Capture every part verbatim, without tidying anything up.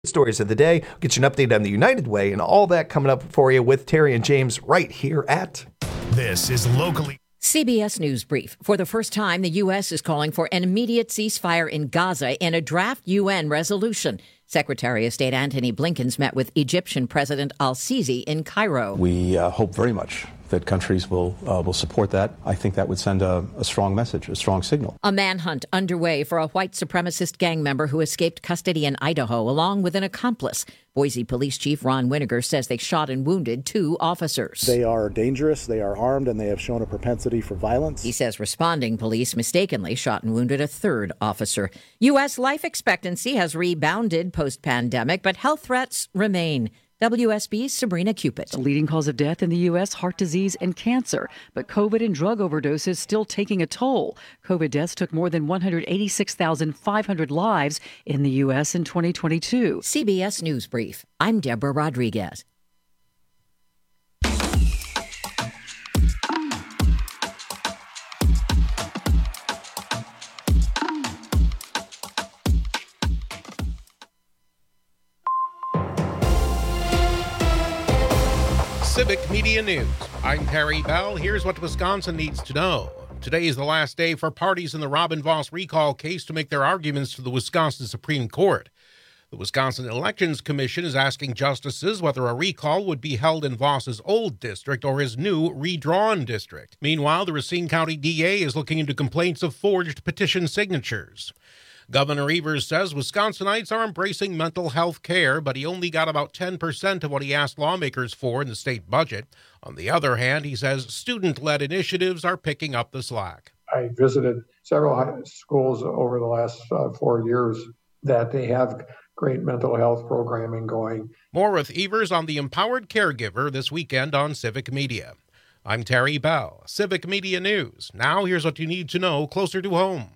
Stories of the day, get you an update on the United Way and all that coming up for you with Terry and James right here at... This is Locally. C B S News Brief. For the first time, the U S is calling for an immediate ceasefire in Gaza and a draft U N resolution. Secretary of State Antony Blinken's met with Egyptian President al-Sisi in Cairo. We uh, hope very much that countries will uh, will support that. I think that would send a, a strong message, a strong signal. A manhunt underway for a white supremacist gang member who escaped custody in Idaho along with an accomplice. Boise Police Chief Ron Winiger says they shot and wounded two officers. They are dangerous, they are armed, and they have shown a propensity for violence. He says responding police mistakenly shot and wounded a third officer. U S life expectancy has rebounded post-pandemic, but health threats remain. W S B's Sabrina Cupid. The leading cause of death in the U S, heart disease and cancer. But COVID and drug overdoses still taking a toll. COVID deaths took more than one hundred eighty-six thousand five hundred lives in the U S in twenty twenty-two. C B S News Brief. I'm Deborah Rodriguez. Civic Media News. I'm Terry Bell. Here's what Wisconsin needs to know. Today is the last day for parties in the Robin Vos recall case to make their arguments to the Wisconsin Supreme Court. The Wisconsin Elections Commission is asking justices whether a recall would be held in Vos's old district or his new redrawn district. Meanwhile, the Racine County D A is looking into complaints of forged petition signatures. Governor Evers says Wisconsinites are embracing mental health care, but he only got about ten percent of what he asked lawmakers for in the state budget. On the other hand, he says student-led initiatives are picking up the slack. I visited several high schools over the last uh, four years that they have great mental health programming going. More with Evers on the Empowered Caregiver this weekend on Civic Media. I'm Terry Bell, Civic Media News. Now here's what you need to know closer to home.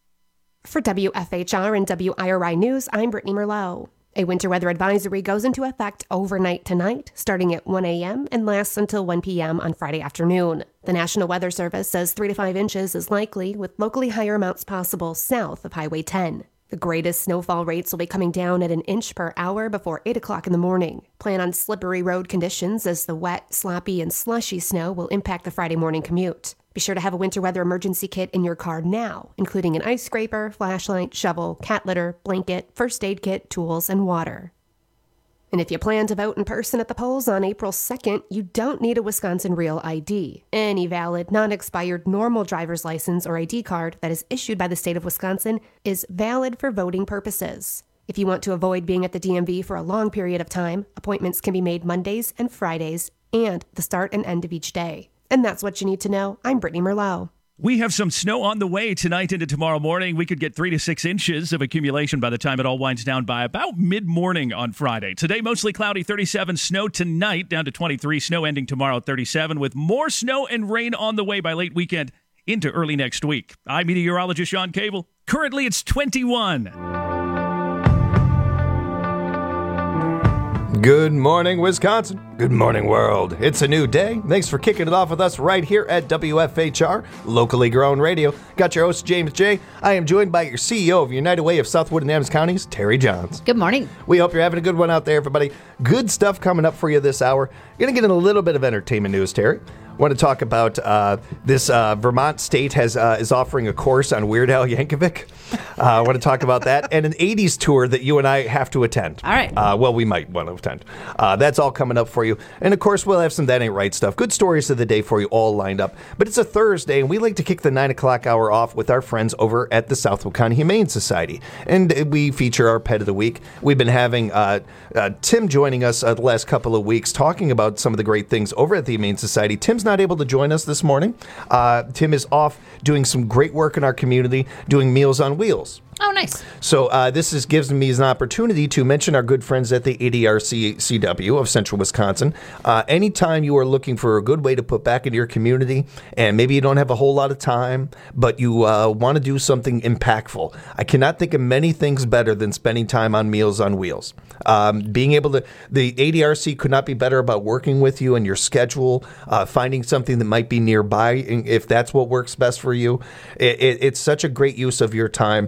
For W F H R and W I R I News, I'm Brittany Merlot. A winter weather advisory goes into effect overnight tonight, starting at one a.m. and lasts until one p.m. on Friday afternoon. The National Weather Service says three to five inches is likely, with locally higher amounts possible south of Highway ten. The greatest snowfall rates will be coming down at an inch per hour before eight o'clock in the morning. Plan on slippery road conditions as the wet, sloppy, and slushy snow will impact the Friday morning commute. Be sure to have a winter weather emergency kit in your car now, including an ice scraper, flashlight, shovel, cat litter, blanket, first aid kit, tools, and water. And if you plan to vote in person at the polls on April second, you don't need a Wisconsin Real I D. Any valid, non-expired, normal driver's license or I D card that is issued by the state of Wisconsin is valid for voting purposes. If you want to avoid being at the D M V for a long period of time, appointments can be made Mondays and Fridays and the start and end of each day. And that's what you need to know. I'm Brittany Merlot. We have some snow on the way tonight into tomorrow morning. We could get three to six inches of accumulation by the time it all winds down by about mid-morning on Friday. Today, mostly cloudy, thirty-seven. Snow tonight, down to twenty-three. Snow ending tomorrow, thirty-seven, with more snow and rain on the way by late weekend into early next week. I'm meteorologist Sean Cable. Currently, it's twenty-one. Good morning, Wisconsin. Good morning, world. It's a new day. Thanks for kicking it off with us right here at W F H R, locally grown radio. Got your host, James J. I am joined by your C E O of United Way of Southwood and Adams Counties, Terry Johns. Good morning. We hope you're having a good one out there, everybody. Good stuff coming up for you this hour. You're going to get in a little bit of entertainment news, Terry. I want to talk about uh, this uh, Vermont State has uh, is offering a course on Weird Al Yankovic. Uh, I want to talk about that and an eighties tour that you and I have to attend. All right. Uh, well, we might want to attend. Uh, that's all coming up for you. And, of course, we'll have some That Ain't Right stuff. Good stories of the day for you all lined up. But it's a Thursday, and we like to kick the nine o'clock hour off with our friends over at the Southwood County Humane Society. And we feature our Pet of the Week. We've been having uh, uh, Tim joining us uh, the last couple of weeks talking about some of the great things over at the Humane Society. Tim's not able to join us this morning. Uh, Tim is off doing some great work in our community, doing Meals on Wheels. Oh, nice. So uh, this is, gives me an opportunity to mention our good friends at the A D R C C W of Central Wisconsin. Uh, anytime you are looking for a good way to put back into your community, and maybe you don't have a whole lot of time, but you uh, want to do something impactful, I cannot think of many things better than spending time on Meals on Wheels. Um, being able to, the A D R C could not be better about working with you and your schedule, uh, finding something that might be nearby if that's what works best for you. It, it, it's such a great use of your time. It's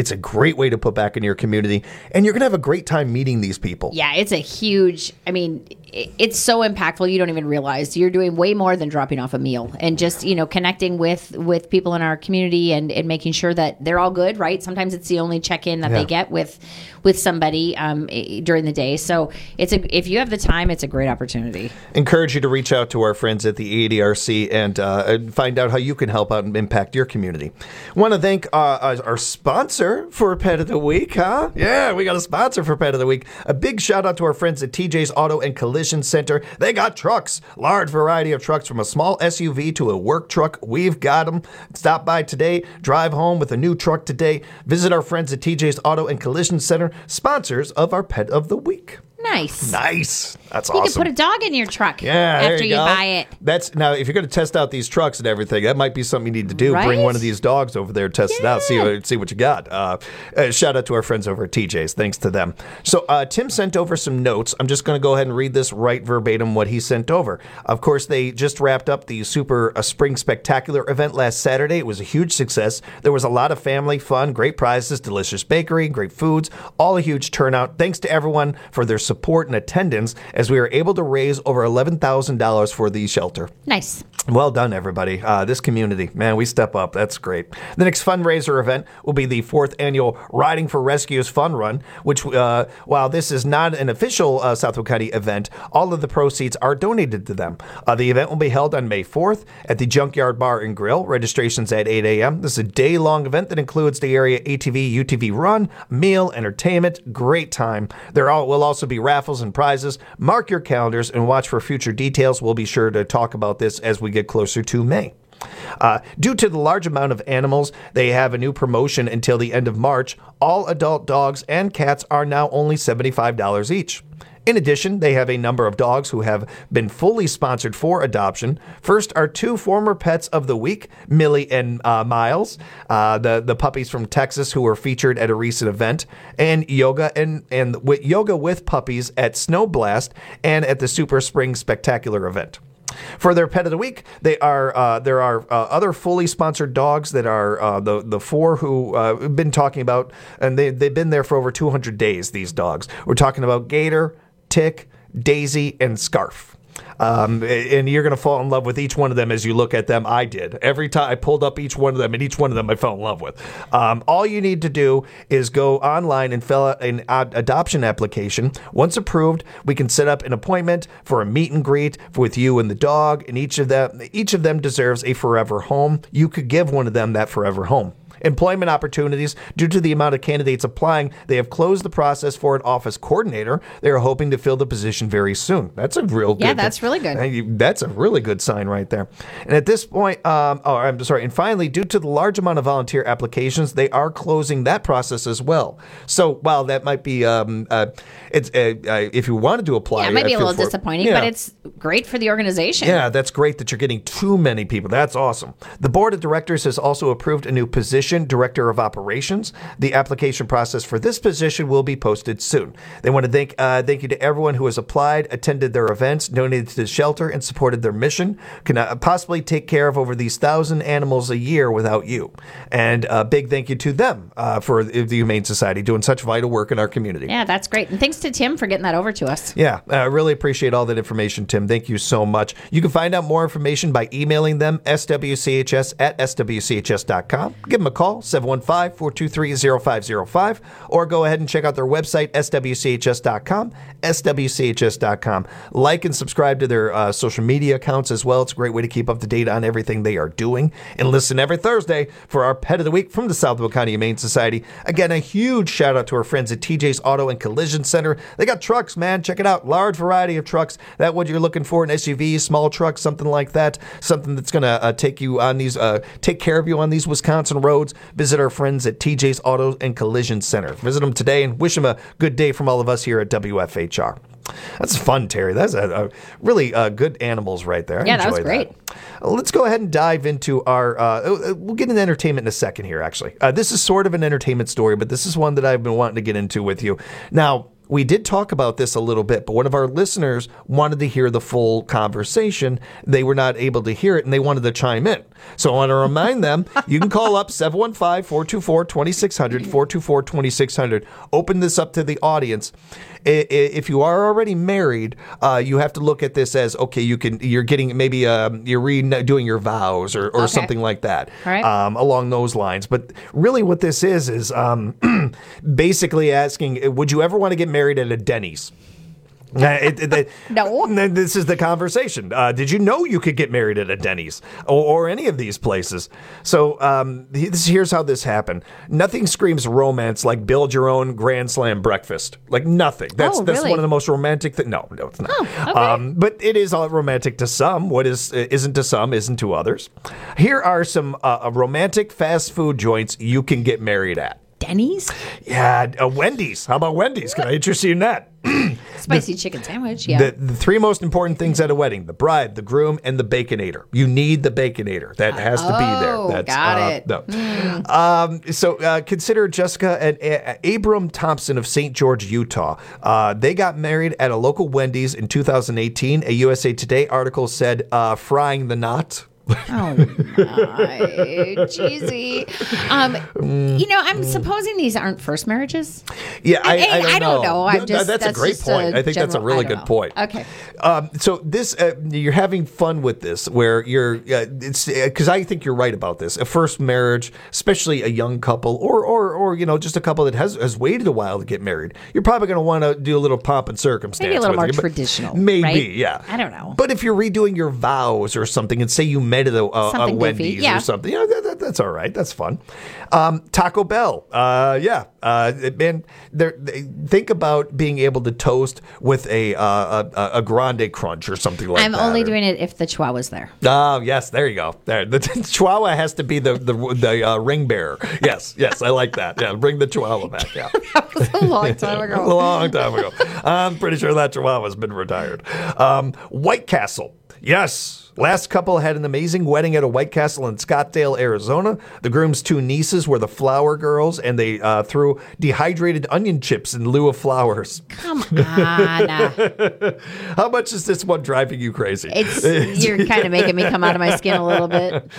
It's a great way to put back in your community, and you're going to have a great time meeting these people. Yeah, it's a huge, I mean, it's so impactful. You don't even realize you're doing way more than dropping off a meal and just, you know, connecting with, with people in our community and, and making sure that they're all good, right? Sometimes it's the only check-in that Yeah. they get with with somebody um, during the day. So it's a, if you have the time, it's a great opportunity. Encourage you to reach out to our friends at the A D R C and, uh, and find out how you can help out and impact your community. Want to thank uh, our sponsor for Pet of the Week, huh? Yeah, we got a sponsor for Pet of the Week. A big shout out to our friends at T J's Auto and Collision Center. They got trucks, large variety of trucks from a small S U V to a work truck. We've got them. Stop by today. Drive home with a new truck today. Visit our friends at T J's Auto and Collision Center, sponsors of our Pet of the Week. Nice. Nice. That's you awesome. You can put a dog in your truck yeah, there after you, you go. buy it. That's now if you're going to test out these trucks and everything, that might be something you need to do. Right? Bring one of these dogs over there, test yeah. it out, see what, see what you got. Uh, uh, shout out to our friends over at T J's. Thanks to them. So uh, Tim sent over some notes. I'm just going to go ahead and read this right verbatim what he sent over. Of course, they just wrapped up the Super uh, Spring Spectacular event last Saturday. It was a huge success. There was a lot of family fun, great prizes, delicious bakery, great foods, all a huge turnout. Thanks to everyone for their support and attendance as we were able to raise over eleven thousand dollars for the shelter. Nice. Well done, everybody. Uh, this community, man, we step up. That's great. The next fundraiser event will be the fourth annual Riding for Rescues Fun Run, which, uh, while this is not an official uh, Southwood County event, all of the proceeds are donated to them. Uh, the event will be held on May fourth at the Junkyard Bar and Grill. Registration's at eight a.m. This is a day-long event that includes the area A T V, U T V run, meal, entertainment. Great time. There all, will also be raffles and prizes. Mark your calendars and watch for future details. We'll be sure to talk about this as we get closer to May. Uh, due to the large amount of animals, they have a new promotion until the end of March. All adult dogs and cats are now only seventy-five dollars each. In addition, they have a number of dogs who have been fully sponsored for adoption. First are two former pets of the week, Millie and uh, Miles, uh, the, the puppies from Texas who were featured at a recent event, and yoga and, and with yoga with puppies at Snow Blast and at the Super Spring Spectacular event. For their pet of the week, they are uh, there are uh, other fully sponsored dogs that are uh, the the four who uh, we've been talking about, and they they've been there for over two hundred days. These dogs. We're talking about Gator, Tick, Daisy, and Scarf. Um, and you're going to fall in love with each one of them as you look at them. I did. Every time I pulled up each one of them, and each one of them I fell in love with. Um, all you need to do is go online and fill out an ad- adoption application. Once approved, we can set up an appointment for a meet and greet with you and the dog, and each of them, each of them deserves a forever home. You could give one of them that forever home. Employment opportunities. Due to the amount of candidates applying, they have closed the process for an office coordinator. They are hoping to fill the position very soon. That's a real good. Yeah, that's really good. That's a really good sign right there. And at this point, um, oh, I'm sorry. And finally, due to the large amount of volunteer applications, they are closing that process as well. So while that might be, um, uh, it's uh, uh, if you wanted to apply, yeah, it might be I a feel little for, disappointing, yeah. but it's great for the organization. Yeah, that's great that you're getting too many people. That's awesome. The board of directors has also approved a new position, Director of Operations. The application process for this position will be posted soon. They want to thank uh, thank you to everyone who has applied, attended their events, donated to the shelter, and supported their mission. Cannot possibly take care of over these thousand animals a year without you. And a big thank you to them uh, for the Humane Society doing such vital work in our community. Yeah, that's great. And thanks to Tim for getting that over to us. Yeah, I really appreciate all that information, Tim. Thank you so much. You can find out more information by emailing them, S W C H S at S W C H S dot com. Give them a call, seven one five, four two three, zero five zero five, or go ahead and check out their website, S W C H S dot com, S W C H S dot com. Like and subscribe to their uh, social media accounts as well. It's a great way to keep up to date on everything they are doing. And listen every Thursday for our Pet of the Week from the Southwood County Humane Society. Again, a huge shout out to our friends at T J's Auto and Collision Center. They got trucks, man. Check it out. Large variety of trucks. That what you're looking for, an S U V, small truck, something like that. Something that's going to uh, take you on these, uh, take care of you on these Wisconsin roads. Visit our friends at T J's Auto and Collision Center. Visit them today and wish them a good day from all of us here at W F H R. That's fun, Terry. That's a, a really uh, good animals right there. I yeah, that was that. great. Uh, let's go ahead and dive into our, uh, we'll get into entertainment in a second here, actually. Uh, this is sort of an entertainment story, but this is one that I've been wanting to get into with you. Now, we did talk about this a little bit, but one of our listeners wanted to hear the full conversation. They were not able to hear it, and they wanted to chime in. So I want to remind them, you can call up seven one five, four two four, two six zero zero, four two four, two six zero zero. Open this up to the audience. If you are already married, uh, you have to look at this as, okay, you can, you're getting maybe um, you're redoing your vows or, or okay. something like that, All right. um, along those lines. But really what this is, is um, basically asking, would you ever want to get married at a Denny's? Uh, it, it, it, no. This is the conversation. Uh, did you know you could get married at a Denny's or, or any of these places? So um, this, here's how this happened. Nothing screams romance like build your own Grand Slam breakfast. Like nothing. That's oh, that's really? one of the most romantic things. No, no, it's not. Oh, okay. um, but it is all romantic to some. What is isn't to some isn't to others. Here are some uh, romantic fast food joints you can get married at. Denny's? Yeah, uh, Wendy's. How about Wendy's? Can I interest you in that? Spicy the, chicken sandwich, yeah. The, the three most important things at a wedding: the bride, the groom, and the baconator. You need the baconator. That has to oh, be there. That's, got uh, it. No. Mm. Um, so uh, consider Jessica and uh, Abram Thompson of Saint George, Utah. Uh, they got married at a local Wendy's in two thousand eighteen. A U S A Today article said, uh, frying the knot. Oh my, cheesy. Um, you know, I'm supposing these aren't first marriages. Yeah, I, I, I, don't, I don't know. know. I'm just, that's, that's a great just point. A I think general, that's a really I good know. point. Okay. Um, so this, uh, you're having fun with this, where you're, uh, it's because I think you're right about this. A first marriage, especially a young couple, or or or you know, just a couple that has has waited a while to get married. You're probably going to want to do a little pomp and circumstance. Maybe a little with more it, traditional. Maybe, right? yeah. I don't know. But if you're redoing your vows or something, and say you met at a, a, a Wendy's yeah. or something, you know, that, that, that's all right. That's fun. Um, Taco Bell, uh, yeah, uh, man. They think about being able to toast with a uh, a, a grande crunch or something like I'm that. I'm only or, doing it if the Chihuahua's there. Oh, yes, there you go. There, the Chihuahua has to be the the, the uh, ring bearer. Yes, yes, I like that. Yeah, bring the Chihuahua back. Yeah, that was a long time ago. a long time ago. I'm pretty sure that Chihuahua's been retired. Um, White Castle. Yes. Last couple had an amazing wedding at a White Castle in Scottsdale, Arizona. The groom's two nieces were the flower girls, and they uh, threw dehydrated onion chips in lieu of flowers. Come on. How much is this one driving you crazy? It's you're kind of making me come out of my skin a little bit.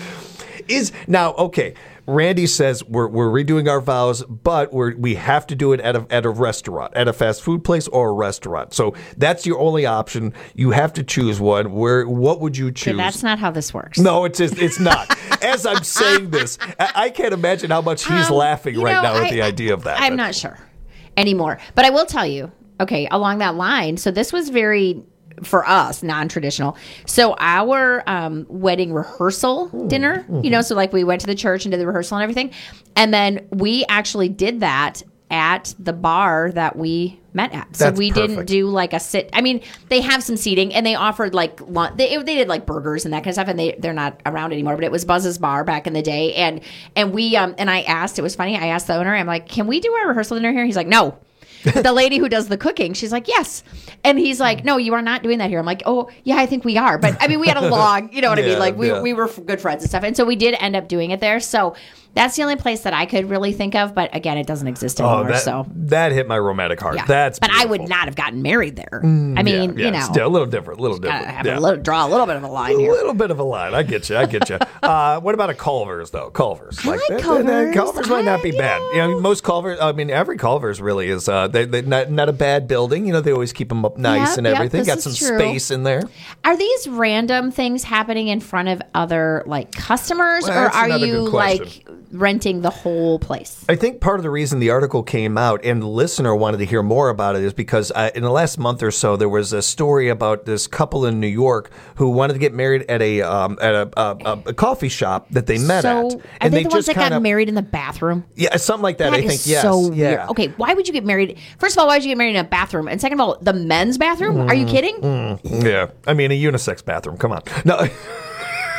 Is now okay. Randy says we're we're redoing our vows, but we we have to do it at a at a restaurant, at a fast food place or a restaurant. So that's your only option. You have to choose one. Where what would you choose? Okay, that's not how this works. No, it's just, it's not. As I'm saying this, I, I can't imagine how much he's um, laughing right know, now at I, the idea of that. I'm but. not sure anymore, but I will tell you. Okay, along that line. So this was very. For us, non-traditional. So our um, wedding rehearsal dinner, mm-hmm. you know, so like we went to the church and did the rehearsal and everything. And then we actually did that at the bar that we met at. So That's we perfect. didn't do like a sit. I mean, they have some seating and they offered like lunch. They, they did like burgers and that kind of stuff. And they, they're not around anymore, but it was Buzz's Bar back in the day. And, and we, um, and I asked, it was funny. I asked the owner, I'm like, can we do our rehearsal dinner here? He's like, no. The lady who does the cooking, she's like, yes. And he's like, no, you are not doing that here. I'm like, oh, yeah, I think we are. But I mean, we had a log, you know what yeah, I mean? Like we, yeah. we were good friends and stuff. And so we did end up doing it there. So that's the only place that I could really think of. But again, it doesn't exist anymore. Oh, that, so that hit my romantic heart. yeah. That's But beautiful. I would not have gotten married there. Mm, I mean, yeah, yeah, you know. Still a little different, a little different. Have yeah. a little, draw a little bit of a line A here. little bit of a line. I get you. I get you. uh, what about a Culver's, though? Culver's. I like that- that- Culver's. Culver's might not be I- bad. you You know, most Culver's, I mean, every Culver's really is uh, they, they, not, not a bad building. You know, they always keep them up nice Yep, and yep, everything. this Got is some true. space in there. Are these random things happening in front of other like customers, Well, or that's are another you good question. like renting the whole place? I think part of the reason the article came out and the listener wanted to hear more about it is because uh, in the last month or so there was a story about this couple in New York who wanted to get married at a um, at a, a, a coffee shop that they met so, at. are And they the ones that kinda, got married in the bathroom? Yeah, something like that. That I is think yes. so yeah. weird. Okay, why would you get married? First of all, why would you get married in a bathroom? And second of all, the men's bathroom? Are you kidding? Mm, yeah, I mean a unisex bathroom. Come on, no.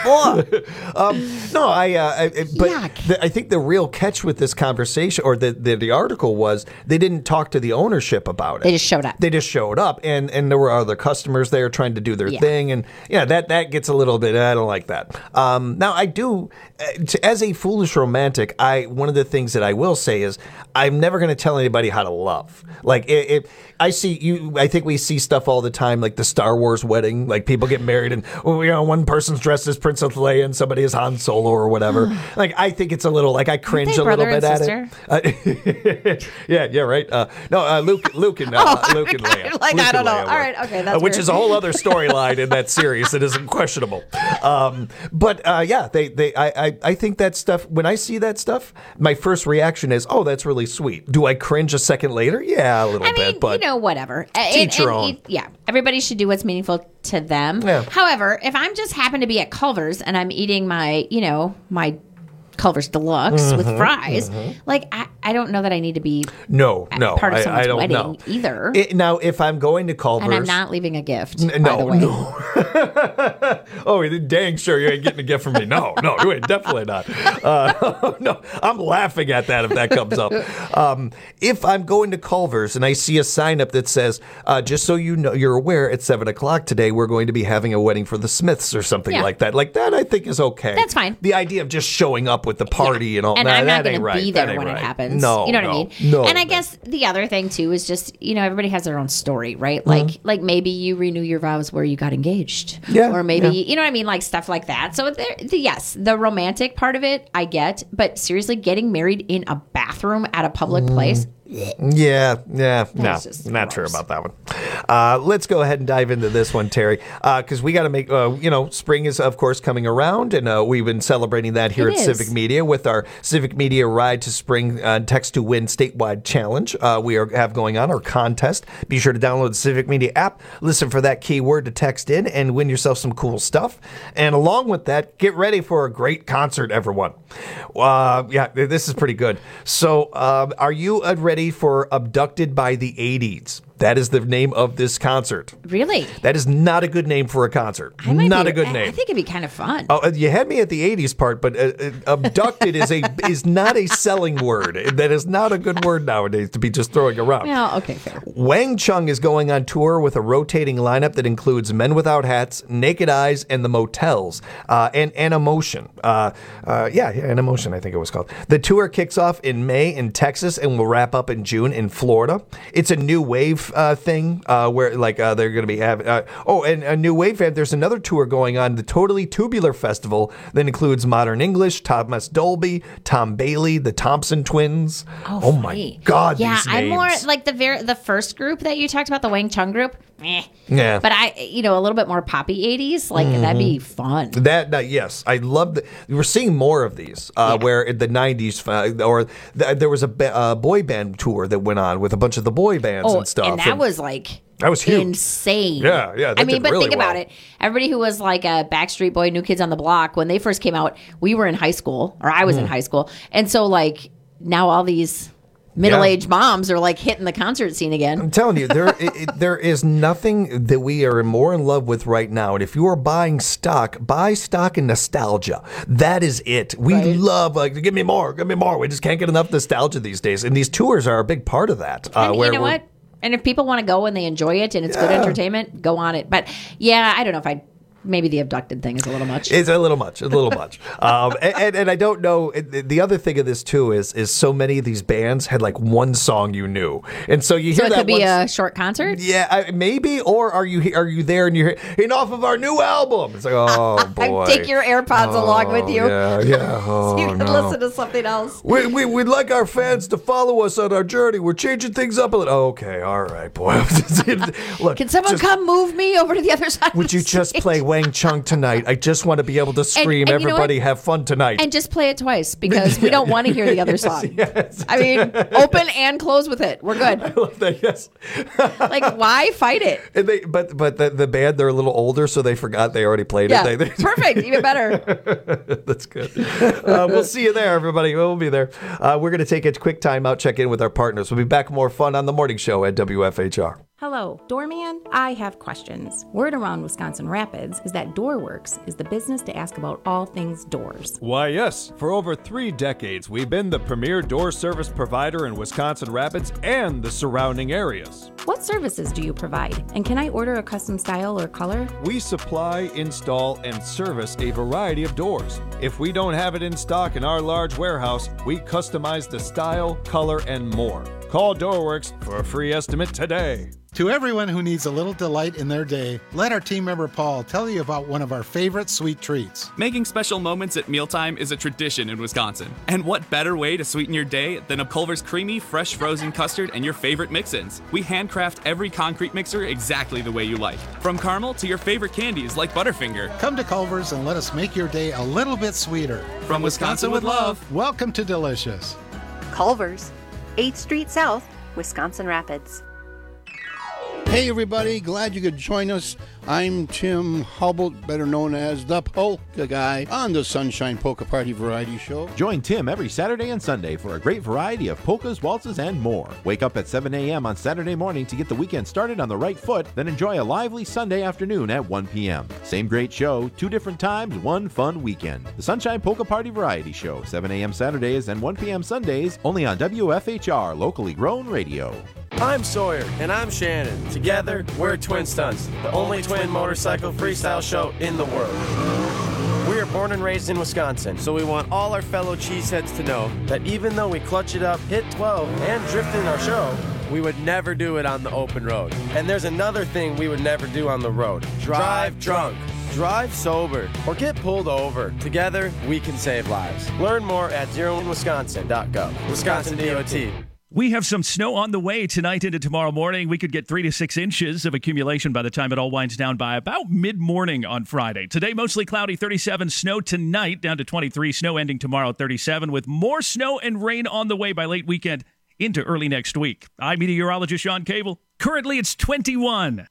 um, no, I, uh, I but the, I think the real catch with this conversation or the, the the article was they didn't talk to the ownership about it. They just showed up. They just showed up, and, and there were other customers there trying to do their Yeah. thing, and yeah, that that gets a little bit. I don't like that. Um, now I do, uh, to, as a foolish romantic, I one of the things that I will say is I'm never going to tell anybody how to love. Like it, it, I see you. I think we see stuff all the time, like the Star Wars wedding, like people get married and well, you know one person's dressed as Princess Leia and somebody is Han Solo or whatever. Like I think it's a little like I cringe a little bit at sister? it. Uh, yeah, yeah, right. Uh, no, uh, Luke, Luke and uh, Oh, Luke and Leia. like, Luke I don't and know. Leia All were. right, okay, that's uh, which weird. is a whole other storyline in that series that isn't questionable. Um, but uh, yeah, they, they, I, I, I think that stuff. When I see that stuff, my first reaction is, "Oh, that's really sweet." Do I cringe a second later? Yeah, a little I bit. mean, But you know, whatever. And- Teach your and own. it- yeah, everybody should do what's meaningful to them. Yeah. However, if I'm just happen to be at Culver's and I'm eating my, you know, my Culver's Deluxe with Mhm, fries, mhm. like I, I don't know that I need to be no, a no, part of I, someone's I don't wedding know either. It- now, if I'm going to Culver's, and I'm not leaving a gift. N- by no, the way. no. Oh, dang sure you ain't getting a gift from me. No, no, you ain't definitely not. Uh, no, I'm laughing at that if that comes up. Um, if I'm going to Culver's and I see a sign up that says, uh, just so you know, you're aware, at seven o'clock today, we're going to be having a wedding for the Smiths or something Yeah. like that. Like that, I think is okay. That's fine. The idea of just showing up with the party and all And nah, I'm not that ain't going to right. be That there ain't when right. it happens. No, you know what no, I mean? No. And I guess the other thing too is just, you know, everybody has their own story, right? Like, Mhm. like maybe you renew your vows where you got engaged, Yeah, or maybe yeah. you know what I mean, like stuff like that. So there, the, yes, the romantic part of it, I get, but seriously, getting married in a bathroom at a public Mm. place. Yeah, yeah, no, That's just not true about that one. Uh, let's go ahead and dive into this one, Terry, because we got to make, uh, you know, spring is, of course, coming around, and uh, we've been celebrating that here It at is. Civic Media with our Civic Media Ride to Spring uh, Text to Win statewide challenge uh, we are, have going on, our contest. Be sure to download the Civic Media app, listen for that keyword to text in, and win yourself some cool stuff. And along with that, get ready for a great concert, everyone. Uh, yeah, this is pretty good. So, um, are you uh, ready for Abducted by the eighties? That is the name of this concert. Really? That is not a good name for a concert. I might Not be- a good I- name. I think it'd be kind of fun. Oh, uh, you had me at the eighties part, but uh, uh, abducted is a is not a selling word. That is not a good word nowadays to be just throwing around. Well, okay, fair. Wang Chung is going on tour with a rotating lineup that includes Men Without Hats, Naked Eyes, and the Motels, uh, and Animotion. Uh, uh, yeah, yeah, Animotion, I think it was called. The tour kicks off in May in Texas and will wrap up in June in Florida. It's a new wave uh, thing uh, where, like, uh, they're going to be having. Uh, oh, and a new wave fan. There's another tour going on, the Totally Tubular Festival, that includes Modern English, Thomas Dolby, Tom Bailey, the Thompson Twins. Oh, my God, Yeah, these I'm names. more like the very the first group that you talked about, the Wang Chung group. Eh. Yeah. But I, you know, a little bit more poppy eighties. Like that'd be fun. That, that yes, I love that. We're seeing more of these. Uh, Where in the nineties, uh, or th- there was a ba- uh, boy band tour that went on with a bunch of the boy bands Oh, and stuff. and that was like that was huge. insane. Yeah, yeah, that I mean, did but really think about well. it. Everybody who was like a Backstreet Boy, New Kids on the Block, when they first came out, we were in high school, or I was in Mm. high school, and so like now all these middle-aged moms are like hitting the concert scene again. I'm telling you, there it, it, there is nothing that we are more in love with right now. And if you are buying stock, buy stock in nostalgia. That is it. We love like give me more, give me more. We just can't get enough nostalgia these days, and these tours are a big part of that. Uh, And where you know we're- what? And if people want to go and they enjoy it and it's good Yeah. entertainment, go on it. But yeah, I don't know if I. Maybe the abducted thing is a little much. It's a little much, a little much. Um, and, and, and I don't know. The other thing of this too is is so many of these bands had like one song you knew, and so you So hear it that could be one a short concert. Yeah, I, maybe. Or are you he- are you there and you're hearing off of our new album? It's like, oh boy, Take your AirPods along with you. Yeah, yeah. Oh, so you can no. listen to something else. We, we, we'd like our fans to follow us on our journey. We're changing things up a little. Okay, all right, boy. Look, Can someone just- come move me over to the other side? Would you just play Wang Chung tonight? I just want to be able to scream, and you know everybody what? have fun tonight. And just play it twice because we don't want to hear the other song. I mean, open and close with it. We're good. I love that, yes. Like, why fight it? And they, but but the, the band, they're a little older, so they forgot they already played Yeah, it. They, they, perfect. Even better. That's good. Uh, we'll see you there, everybody. We'll be there. Uh, we're going to take a quick time out, check in with our partners. We'll be back with more fun on the morning show at W F H R. Hello, doorman. I have questions. Word around Wisconsin Rapids is that DoorWorks is the business to ask about all things doors. Why, yes. For over three decades, we've been the premier door service provider in Wisconsin Rapids and the surrounding areas. What services do you provide? And can I order a custom style or color? We supply, install, and service a variety of doors. If we don't have it in stock in our large warehouse, we customize the style, color, and more. Call DoorWorks for a free estimate today. To everyone who needs a little delight in their day, let our team member Paul tell you about one of our favorite sweet treats. Making special moments at mealtime is a tradition in Wisconsin. And what better way to sweeten your day than a Culver's creamy, fresh frozen custard and your favorite mix-ins? We handcraft every concrete mixer exactly the way you like. From caramel to your favorite candies like Butterfinger. Come to Culver's and let us make your day a little bit sweeter. From Wisconsin with love. Welcome to Delicious. Culver's, eighth Street South, Wisconsin Rapids. Hey everybody, glad you could join us. I'm Tim Hubble, better known as the Polka Guy, on the Sunshine Polka Party Variety Show. Join Tim every Saturday and Sunday for a great variety of polkas, waltzes, and more. Wake up at seven a.m. on Saturday morning to get the weekend started on the right foot, then enjoy a lively Sunday afternoon at one p.m. Same great show, two different times, one fun weekend. The Sunshine Polka Party Variety Show, seven a.m. Saturdays and one p.m. Sundays, only on W F H R, locally grown radio. I'm Sawyer, and I'm Shannon. Together, we're Twin Stunts, the only twin motorcycle freestyle show in the world. We are born and raised in Wisconsin, so we want all our fellow cheeseheads to know that even though we clutch it up, hit twelve, and drift in our show, we would never do it on the open road. And there's another thing we would never do on the road. Drive drunk. Drive sober or get pulled over. Together, we can save lives. Learn more at zero in wisconsin dot gov. Wisconsin D O T. We have some snow on the way tonight into tomorrow morning. We could get three to six inches of accumulation by the time it all winds down by about mid-morning on Friday. Today, mostly cloudy, thirty-seven. Snow tonight, down to twenty-three. Snow ending tomorrow, thirty-seven, with more snow and rain on the way by late weekend into early next week. I'm meteorologist Sean Cable. Currently, it's twenty-one.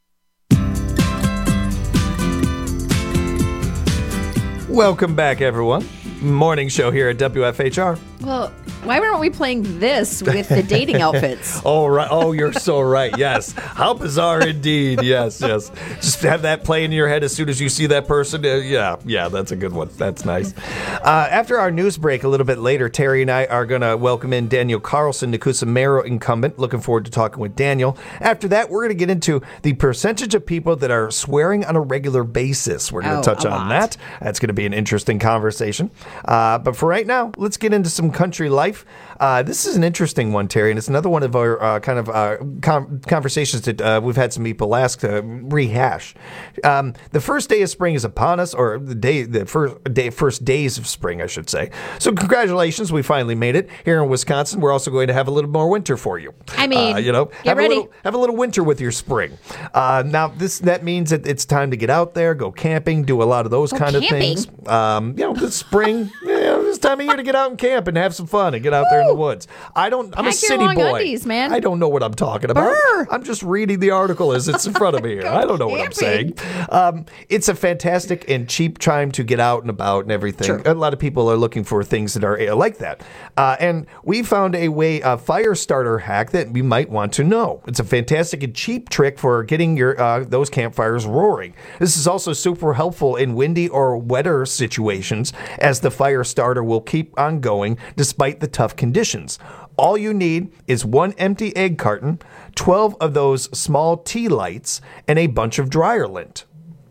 Welcome back, everyone. Morning show here at W F H R. Well, why weren't we playing this with the dating outfits? Oh, right. Oh, you're so right. Yes. How bizarre indeed. Yes, yes. Just have that play in your head as soon as you see that person. Uh, yeah, yeah, that's a good one. That's nice. Uh, after our news break a little bit later, Terry and I are going to welcome in Daniel Carlson, Nakusa Mero incumbent. Looking forward to talking with Daniel. After that, we're going to get into the percentage of people that are swearing on a regular basis. We're going to Oh, touch a on lot. that. That's going to be an interesting conversation. Uh, but for right now, let's get into some country life. Uh, this is an interesting one, Terry, and it's another one of our uh, kind of uh, com- conversations that uh, we've had some people ask to rehash. Um, the first day of spring is upon us, or the day, the first day, first days of spring, I should say. So congratulations, we finally made it here in Wisconsin. We're also going to have a little more winter for you. I mean, uh, you know, get have ready. a little, have a little winter with your spring. Uh, now, this that means that it's time to get out there, go camping, do a lot of those Go kind camping? of things. Um, you know, the spring, you know, it's time of year to get out and camp and have some fun and get out there in the woods. I don't. I'm a Pack your city long boy. undies, man. I don't know what I'm talking about. Brr. I'm just reading the article as it's in front of me here. I don't know what I'm saying. Um, it's a fantastic and cheap time to get out and about and everything. Sure. A lot of people are looking for things that are uh, like that. Uh, and we found a way, a fire starter hack that you might want to know. It's a fantastic and cheap trick for getting your uh, those campfires roaring. This is also super helpful in windy or wetter situations, as the fire starter will keep on going despite the tough conditions. All you need is one empty egg carton, twelve of those small tea lights, and a bunch of dryer lint.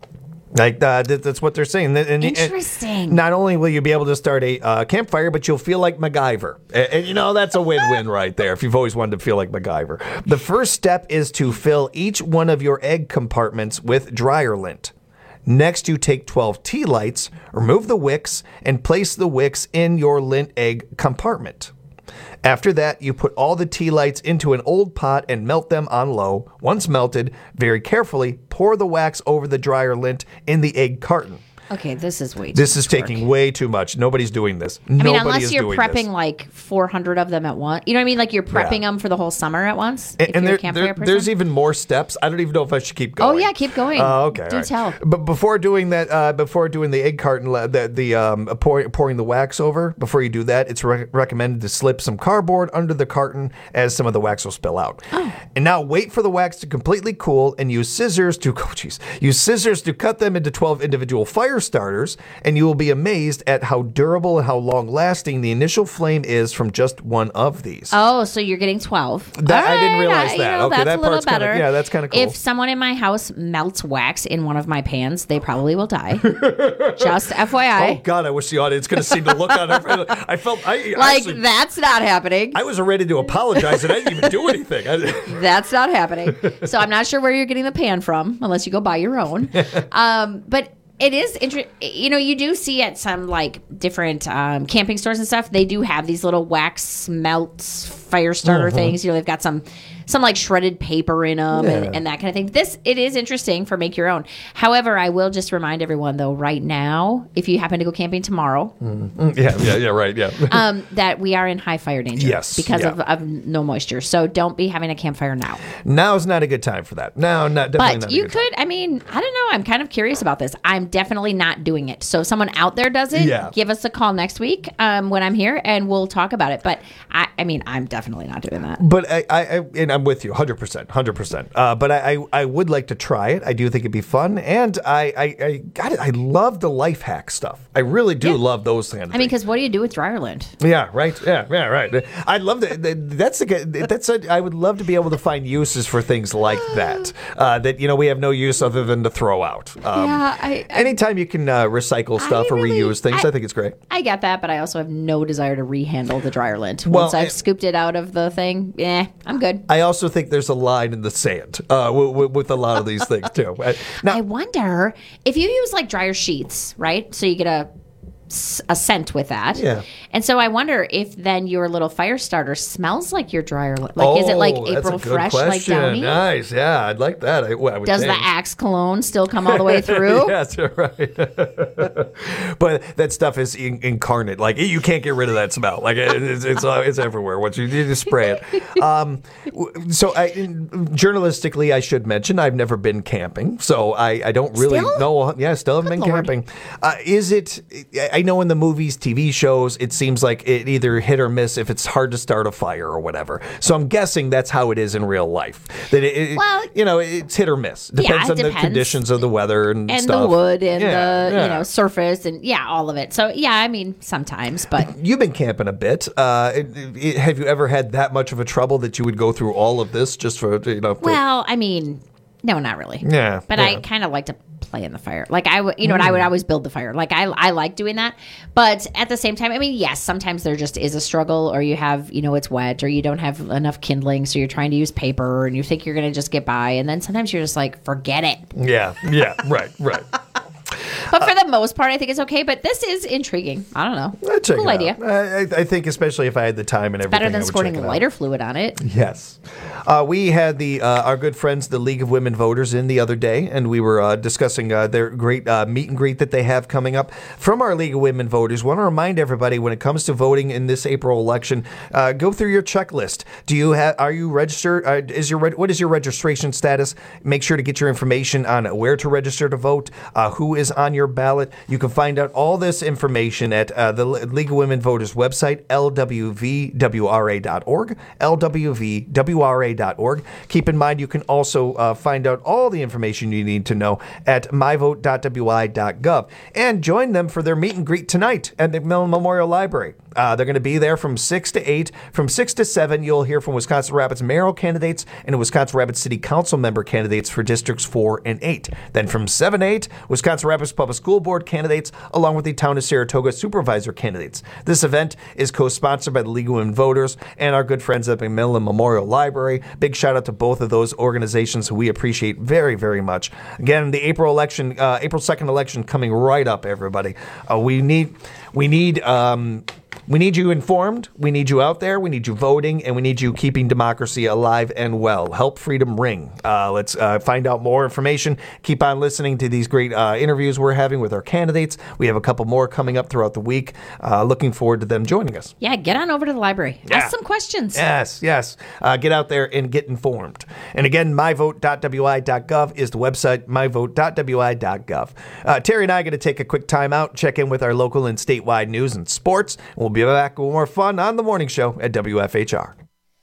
Like uh, that, that's what they're saying. And- and- Interesting. Not only will you be able to start a uh, campfire, but you'll feel like MacGyver. And, and you know, that's a win-win right there if you've always wanted to feel like MacGyver. The first step is to fill each one of your egg compartments with dryer lint. Next, you take twelve tea lights, remove the wicks, and place the wicks in your lint egg compartment. After that, you put all the tea lights into an old pot and melt them on low. Once melted, very carefully pour the wax over the dryer lint in the egg carton. Okay, this is way too This is much work. taking way too much. Nobody's doing this. I mean, Nobody unless is you're doing prepping this. like four hundred of them at once. You know what I mean? Like you're prepping Yeah. them for the whole summer at once. And, if and you're there, a campfire there- person. there's even more steps. I don't even know if I should keep going. Oh yeah, keep going. Oh, okay. Do all right. tell. But before doing that, uh, before doing the egg carton, la- the, the um, pour, pouring the wax over, before you do that, it's re- recommended to slip some cardboard under the carton as some of the wax will spill out. Oh. And now wait for the wax to completely cool and use scissors to, oh geez, use scissors to cut them into twelve individual fire starters, and you will be amazed at how durable and how long-lasting the initial flame is from just one of these. Oh, so you're getting twelve. That- I didn't All realize right, that. You know, Okay, that's that a little part's kinda- better. yeah, that's kinda cool. If someone in my house melts wax in one of my pans, they probably will die. Just F Y I. Oh God, I wish the audience could have seen the look on her. I felt I like actually, that's not happening. I was ready to apologize, and I didn't even do anything. I, That's not happening. So I'm not sure where you're getting the pan from, unless you go buy your own. Um, but it is interesting. You know, you do see at some like different um, camping stores and stuff, they do have these little wax melts fire starter Mm-hmm. Mhm. things. You know, they've got some some like shredded paper in them Yeah. and, and that kind of thing. This it is interesting for make your own. However, I will just remind everyone though, right now, if you happen to go camping tomorrow, Mm, yeah, yeah, yeah, right, yeah. um, that we are in high fire danger. Yes, because yeah. of, of no moisture. So don't be having a campfire now. Now is not a good time for that. No, not definitely But not. you a good could, I mean, I don't know. I'm kind of curious about this. I'm definitely not doing it. So if someone out there does it, Yeah. give us a call next week um, when I'm here and we'll talk about it. But I, I mean, I'm definitely not doing that. But I, I, I and I'm with you, hundred percent, hundred percent. Uh, but I, I, I would like to try it. I do think it'd be fun, and I, I, I got it. I love the life hack stuff. I really do love those kind of I mean, because what do you do with Dryerland? Yeah, right. Yeah, yeah, right. I'd love to. That's a. That's a. I would love to be able to find uses for things like that. Uh, that you know we have no use other than to throw out. Um, Yeah, I- I- anytime you can uh, recycle stuff or reuse things, I, think it's great. I get that, but I also have no desire to rehandle the Dryerland. Well, Once I've I- scooped it out of the thing, eh, I'm good. I also think there's a line in the sand uh, with, with a lot of these things too. Uh, Now, I wonder if you use like dryer sheets, right? So you get a a scent with that. Yeah. And so I wonder if then your little fire starter smells like your dryer. Like, is it like Oh, that's April a good Fresh, like question. Downy? Nice, yeah, I'd like that. I, well, I would Does think. the Axe cologne still come all the way through? Yes, right. But that stuff is in, incarnate. Like you can't get rid of that smell. Like it, it's it's, uh, it's everywhere. Once you, you just spray it. Um, w- so I, journalistically, I should mention I've never been camping, so I, I don't really Still? know. Yeah, still haven't Good been Lord. camping. Uh, is it? I know in the movies, T V shows, it seems like it either hit or miss if it's hard to start a fire or whatever. So I'm guessing that's how it is in real life. That it, it- Well, you know, it's hit or miss. Yeah, Depends it on the depends. conditions of the weather and, And stuff. the wood and Yeah, the yeah. you know surface and yeah, all of it. So yeah, I mean sometimes, but You've been camping a bit. Uh, it- it- have you ever had that much of a trouble that you would go through all of this just for you know? for- well, I mean, no, not really. Yeah, but yeah. I kind of like to play in the fire. Like I would, you know, what I would Mm. always build the fire. Like I, I like doing that. But at the same time, I mean, yes, sometimes there just is a struggle, or you have, you know, it's wet, or you don't have enough kindling, so you're trying to use paper, and you think you're going to just get by, and then sometimes you're just like, forget it. Yeah, yeah, right, right. But for the most part, I think it's okay. But this is intriguing. I don't know. Check Cool it idea. out. I, I- I think especially if I had the time and everything, Better I than would squirting check it out. lighter fluid on it. Yes. Uh, we had the uh, our good friends, the League of Women Voters, in the other day, and we were uh, discussing uh, their great uh, meet and greet that they have coming up. From our League of Women Voters, want to remind everybody when it comes to voting in this April election, uh, go through your checklist. Do you have? Are you registered? Uh, is your reg- what is your registration status? Make sure to get your information on where to register to vote, uh, who is on your ballot. You can find out all this information at uh, the League of Women Voters website, L W V W R A dot org, L W V W R A dot org. Keep in mind, you can also uh, find out all the information you need to know at my vote dot W I dot gov and join them for their meet and greet tonight at the McMillan Memorial Library. Uh, they're going to be there from six to eight. From six to seven, you'll hear from Wisconsin Rapids mayoral candidates and Wisconsin Rapids City Council member candidates for districts four and eight. Then from seven to eight, Wisconsin Rapids Public School Board candidates along with the Town of Saratoga supervisor candidates. This event is co-sponsored by the League of Women Voters and our good friends at McMillan Memorial Library. Big shout out to both of those organizations who we appreciate very, very much. Again, the April election, uh, April second election coming right up, everybody. Uh, we need, we need, um, We need you informed. We need you out there. We need you voting, and we need you keeping democracy alive and well. Help freedom ring. Uh, let's uh, find out more information. Keep on listening to these great uh, interviews we're having with our candidates. We have a couple more coming up throughout the week. Uh, looking forward to them joining us. Yeah, get on over to the library. Yeah. Ask some questions. Yes, yes. Uh, get out there and get informed. And again, my vote dot w i dot gov is the website, my vote dot w i dot gov. Uh, Terry and I are going to take a quick time out, check in with our local and statewide news and sports. We'll be back with more fun on the morning show at W F H R.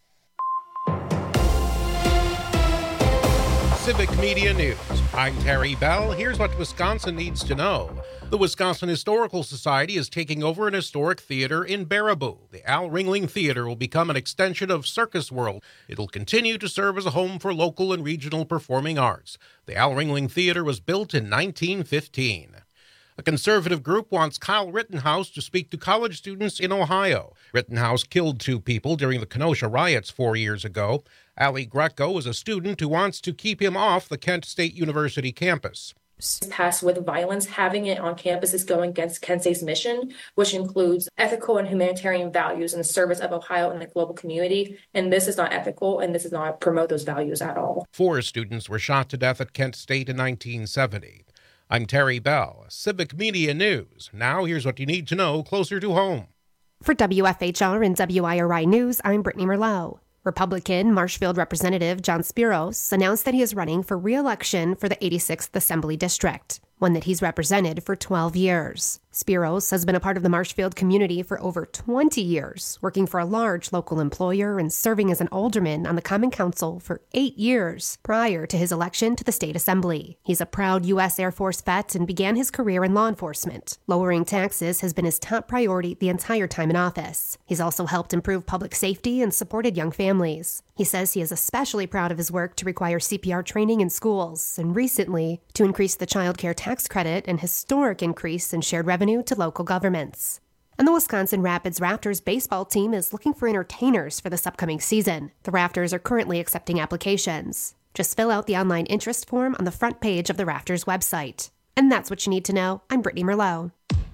Civic Media News. I'm Terry Bell. Here's what Wisconsin needs to know. The Wisconsin Historical Society is taking over an historic theater in Baraboo. The Al Ringling Theater will become an extension of Circus World. It'll continue to serve as a home for local and regional performing arts. The Al Ringling Theater was built in nineteen fifteen. A conservative group wants Kyle Rittenhouse to speak to college students in Ohio. Rittenhouse killed two people during the Kenosha riots four years ago. Ali Greco is a student who wants to keep him off the Kent State University campus. Passed with violence, having it on campus is going against Kent State's mission, which includes ethical and humanitarian values in the service of Ohio and the global community. And this is not ethical, and this does not promote those values at all. Four students were shot to death at Kent State in nineteen seventy. I'm Terry Bell, Civic Media News. Now here's what you need to know closer to home. For W F H R and W I R I News, I'm Brittany Merlot. Republican Marshfield Representative John Spiros announced that he is running for re-election for the eighty-sixth Assembly District, one that he's represented for twelve years. Spiros has been a part of the Marshfield community for over twenty years, working for a large local employer and serving as an alderman on the Common Council for eight years prior to his election to the state assembly. He's a proud U S Air Force vet and began his career in law enforcement. Lowering taxes has been his top priority the entire time in office. He's also helped improve public safety and supported young families. He says he is especially proud of his work to require C P R training in schools and recently to increase the child care tax credit and historic increase in shared revenue to local governments. And the Wisconsin Rapids Raptors baseball team is looking for entertainers for this upcoming season. The Raptors are currently accepting applications. Just fill out the online interest form on the front page of the Raptors website. And that's what you need to know. I'm Brittany Merlot.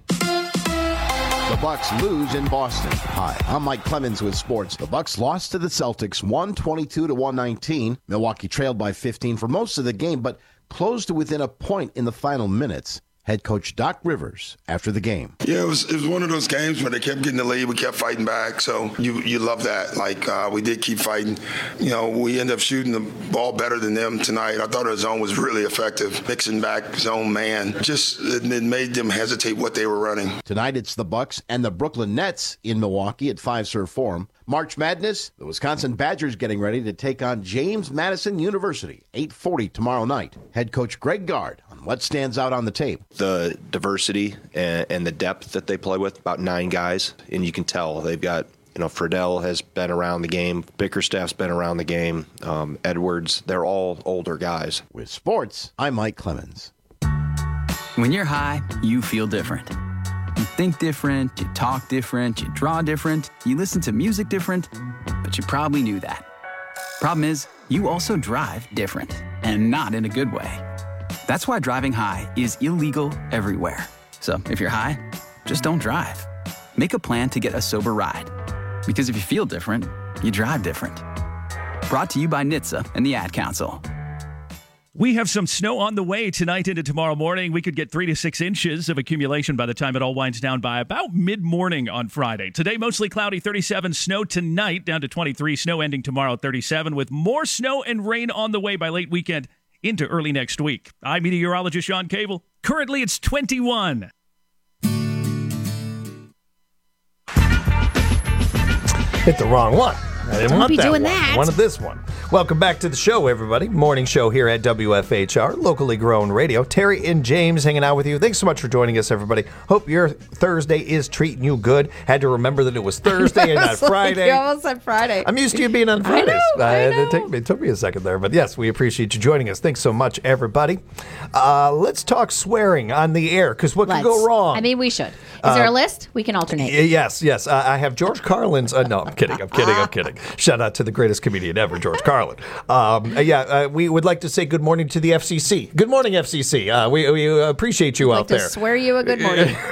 The Bucks lose in Boston. Hi, I'm Mike Clemens with sports. The Bucks lost to the Celtics one twenty-two to one nineteen. Milwaukee trailed by fifteen for most of the game, but closed to within a point in the final minutes. Head coach Doc Rivers after the game. Yeah, it was it was one of those games where they kept getting the lead, we kept fighting back. So you you love that. Like uh, we did keep fighting. You know, we ended up shooting the ball better than them tonight. I thought our zone was really effective, mixing back zone man. Just it, it made them hesitate what they were running. Tonight it's the Bucks and the Brooklyn Nets in Milwaukee at Fiserv Forum. March Madness, the Wisconsin Badgers getting ready to take on James Madison University, eight forty tomorrow night. Head coach Greg Gard on what stands out on the tape. The diversity and, and the depth that they play with, about nine guys, and you can tell they've got, you know, Friedel has been around the game, Bickerstaff's been around the game, um, Edwards, they're all older guys. With sports, I'm Mike Clemens. When you're high, you feel different. You think different, you talk different, you draw different, you listen to music different, but you probably knew that. Problem is, you also drive different, and not in a good way. That's why driving high is illegal everywhere. So if you're high, just don't drive. Make a plan to get a sober ride. Because if you feel different, you drive different. Brought to you by N H T S A and the Ad Council. We have some snow on the way tonight into tomorrow morning. We could get three to six inches of accumulation by the time it all winds down by about mid-morning on Friday. Today, mostly cloudy, thirty-seven. Snow tonight, down to twenty-three. Snow ending tomorrow, thirty-seven, with more snow and rain on the way by late weekend into early next week. I'm meteorologist Sean Cable. Currently, it's twenty-one. Hit the wrong one. I didn't Don't want be that doing one. that. I wanted this one. Welcome back to the show, everybody. Morning show here at W F H R, locally grown radio. Terry and James hanging out with you. Thanks so much for joining us, everybody. Hope your Thursday is treating you good. Had to remember that it was Thursday and not Friday. You almost said Friday. I'm used to you being on Fridays. I know, I know. It, took me, it took me a second there, but yes, we appreciate you joining us. Thanks so much, everybody. Uh, let's talk swearing on the air, because what Let's. could go wrong? I mean, we should. Is Uh, there a list? We can alternate. Y- Yes, yes. Uh, I have George Carlin's. Uh, no, I'm kidding. I'm kidding. I'm kidding. Shout out to the greatest comedian ever, George Carlin. Um, uh, yeah, uh, we would like to say good morning to the F C C. Good morning, F C C. Uh, we we appreciate you I'd out like to there. swear you a good morning.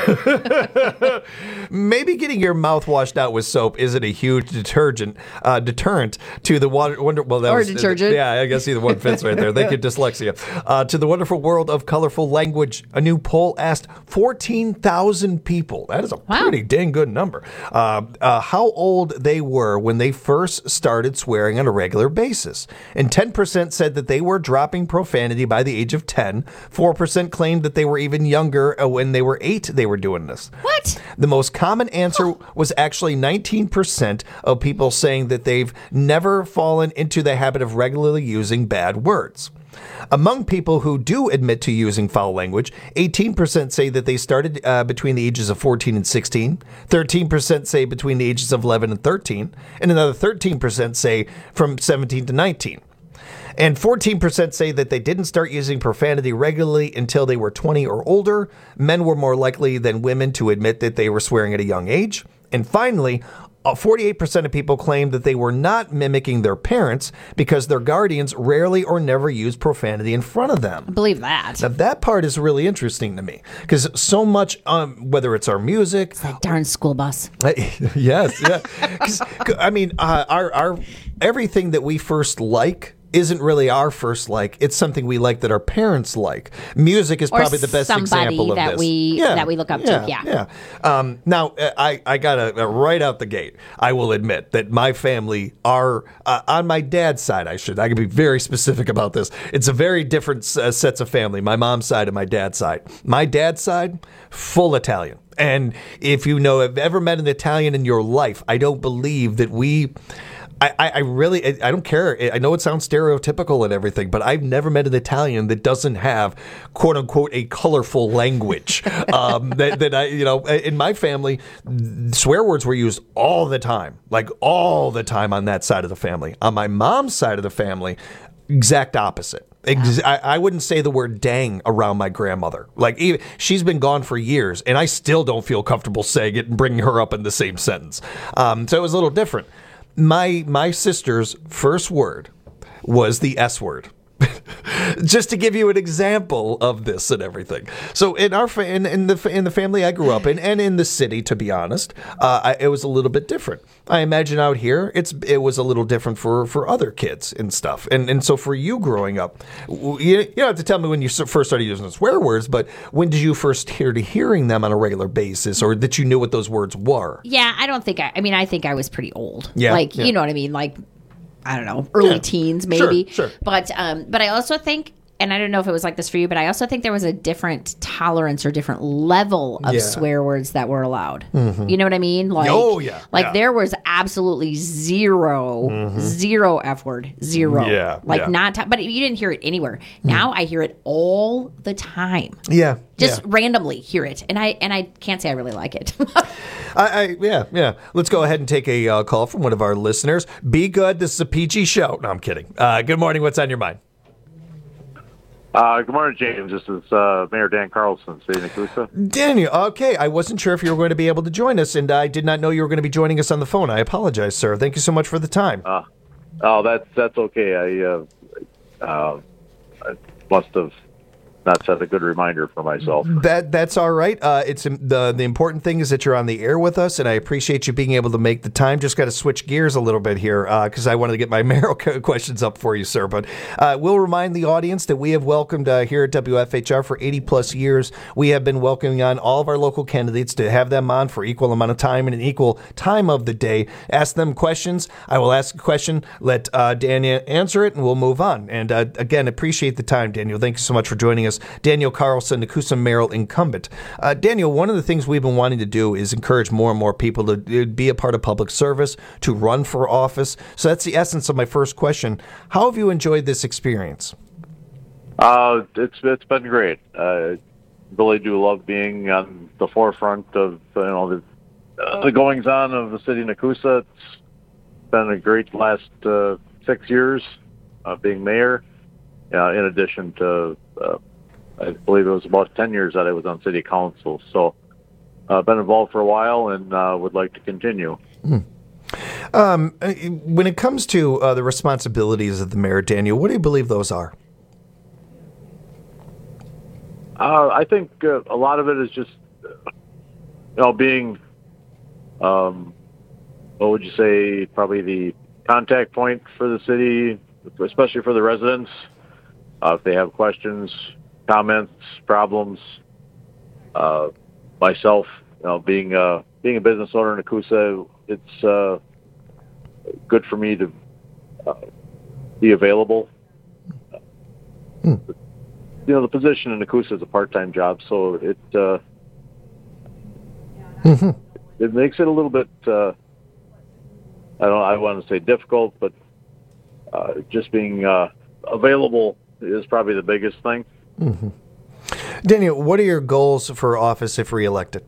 Maybe getting your mouth washed out with soap isn't a huge detergent uh, deterrent to the water. Wonder, well, that or was, detergent. Yeah, I guess either one fits right there. Thank you, dyslexia. Uh, to the wonderful world of colorful language. A new poll asked fourteen thousand people. That is a wow. pretty dang good number. Uh, uh, how old they were when they first started swearing on a regular basis. And ten percent said that they were dropping profanity by the age of ten. four percent claimed that they were even younger uh, when they were eight they were doing this. What? The most common answer was actually nineteen percent of people saying that they've never fallen into the habit of regularly using bad words. Among people who do admit to using foul language, eighteen percent say that they started uh, between the ages of fourteen and sixteen, thirteen percent say between the ages of eleven and thirteen, and another thirteen percent say from seventeen to nineteen. And fourteen percent say that they didn't start using profanity regularly until they were twenty or older. Men were more likely than women to admit that they were swearing at a young age. And finally, forty-eight percent of people claimed that they were not mimicking their parents because their guardians rarely or never used profanity in front of them. I believe that. Now, that part is really interesting to me because so much, um, whether it's our music. It's that darn school bus. Yes, yeah. 'Cause, I mean, uh, our, our everything that we first like isn't really our first like. It's something we like that our parents like. Music is or probably the best example of that this. We, yeah, that we look up yeah, to, yeah. yeah. Um, now, I, I got to, uh, right out the gate, I will admit that my family are, uh, on my dad's side, I should, I can be very specific about this. It's a very different uh, sets of family, my mom's side and my dad's side. My dad's side, full Italian. And if you know, have ever met an Italian in your life, I don't believe that we... I, I really, I don't care. I know it sounds stereotypical and everything, but I've never met an Italian that doesn't have, quote unquote, a colorful language. um, that, that I, you know, in my family, swear words were used all the time, like all the time on that side of the family. On my mom's side of the family, exact opposite. Ex- I, I wouldn't say the word dang around my grandmother. Like, even, she's been gone for years, and I still don't feel comfortable saying it and bringing her up in the same sentence. Um, so it was a little different. My my sister's first word was the S word. Just to give you an example of this and everything. So in our fa- in, in the in the family I grew up in, and in the city, to be honest, uh, I, it was a little bit different. I imagine out here, it's it was a little different for, for other kids and stuff. And and so for you growing up, you, you don't have to tell me when you first started using swear words, but when did you first hear to hearing them on a regular basis, or that you knew what those words were? Yeah, I don't think I. I mean, I think I was pretty old. Yeah, like yeah. you know what I mean, like. I don't know, early yeah. teens maybe. Sure, sure. But um, but I also think, and I don't know if it was like this for you, but I also think there was a different tolerance or different level of Yeah. swear words that were allowed. Mhm. You know what I mean? Like, Oh, yeah, Like yeah. there was absolutely zero, Mhm. zero F word, zero. Yeah, Like yeah. not, t- but you didn't hear it anywhere. Now I hear it all the time. Yeah. Just yeah. randomly hear it, and I and I can't say I really like it. I, I yeah, yeah. Let's go ahead and take a uh, call from one of our listeners. Be good. This is a P G show. No, I'm kidding. Uh, good morning. What's on your mind? Uh, good morning, James. This is uh, Mayor Dan Carlson, City of Nakusa. Daniel, okay. I wasn't sure if you were going to be able to join us, and I did not know you were going to be joining us on the phone. I apologize, sir. Thank you so much for the time. Uh, oh, that's that's okay. I uh, uh, I must have not set a good reminder for myself. That that's all right. Uh, it's the the important thing is that you're on the air with us, and I appreciate you being able to make the time. Just got to switch gears a little bit here because I wanted to get my mayoral questions up for you, sir. But uh, we'll remind the audience that we have welcomed uh, here at W F H R for eighty plus years. We have been welcoming on all of our local candidates to have them on for equal amount of time and an equal time of the day. Ask them questions. I will ask a question. Let uh, Daniel answer it, and we'll move on. And uh, again, appreciate the time, Daniel. Thank you so much for joining us. Daniel Carlson, Nakusa mayoral incumbent. Uh, Daniel, one of the things we've been wanting to do is encourage more and more people to uh, be a part of public service, to run for office. So that's the essence of my first question. How have you enjoyed this experience? Uh, it's it's been great. I really do love being on the forefront of you know the, uh, the goings on of the city of Nakusa. It's been a great last uh, six years uh, being mayor. Uh, in addition to, uh, I believe it was about ten years that I was on city council. So I've uh, been involved for a while and uh, would like to continue. Hmm. Um, when it comes to uh, the responsibilities of the mayor, Daniel, what do you believe those are? Uh, I think uh, a lot of it is just you know, being, um, what would you say, probably the contact point for the city, especially for the residents. Uh, if they have questions, comments, problems, uh, myself, you know, being uh, being a business owner in Nekoosa, it's uh, good for me to uh, be available. Hmm. You know, the position in Nekoosa is a part-time job, so it uh, mm-hmm. it makes it a little bit. Uh, I don't. I want to say difficult, but uh, just being uh, available is probably the biggest thing. Mm-hmm. Daniel, what are your goals for office if reelected?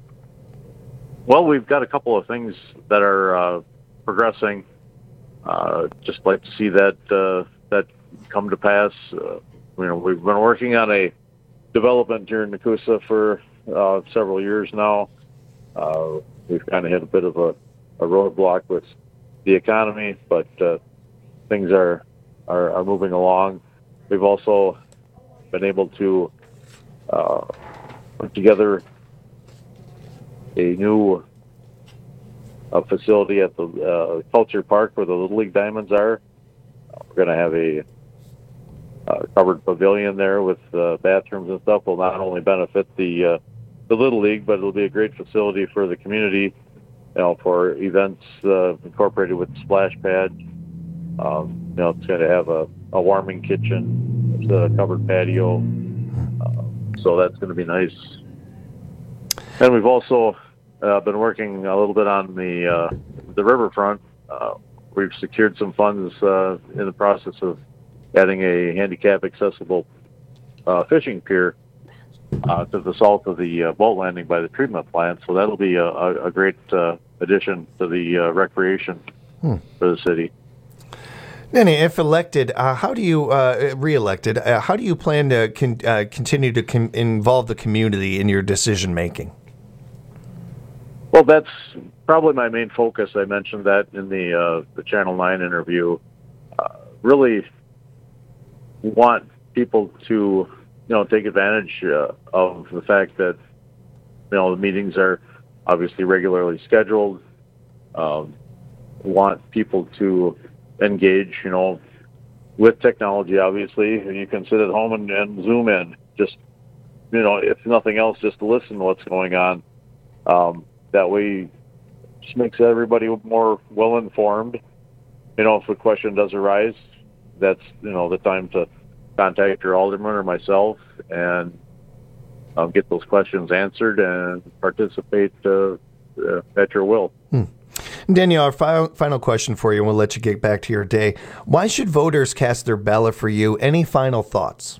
Well, we've got a couple of things that are uh, progressing. Uh, just like to see that uh, that come to pass. Uh, you know, we've been working on a development here in Nekoosa for uh, several years now. Uh, we've kind of hit a bit of a, a roadblock with the economy, but uh, things are, are are moving along. We've also been able to uh, put together a new uh, facility at the uh, Culture Park where the Little League Diamonds are. Uh, we're going to have a uh, covered pavilion there with uh, bathrooms and stuff. Will not only benefit the uh, the Little League, but it'll be a great facility for the community, you know, for events uh, incorporated with the splash pad. Um, you know, it's going to have a, a warming kitchen, it's a covered patio, uh, so that's going to be nice. And we've also uh, been working a little bit on the uh, the riverfront. Uh, we've secured some funds uh, in the process of adding a handicap accessible uh, fishing pier uh, to the south of the uh, boat landing by the treatment plant. So that'll be a, a, a great uh, addition to the uh, recreation hmm. for the city. Danny, if elected, uh, how do you, uh, re-elected, uh, how do you plan to con- uh, continue to com- involve the community in your decision making? Well, that's probably my main focus. I mentioned that in the uh, the Channel nine interview. Uh, really want people to, you know, take advantage uh, of the fact that, you know, the meetings are obviously regularly scheduled. Um, want people to engage, you know, with technology, obviously, and you can sit at home and, and Zoom in, just, you know, if nothing else, just to listen to what's going on. Um, that way, just makes everybody more well-informed. You know, if a question does arise, that's, you know, the time to contact your alderman or myself and um, get those questions answered and participate uh, uh, at your will. Hmm. Danielle, our final, final question for you, and we'll let you get back to your day. Why should voters cast their ballot for you? Any final thoughts?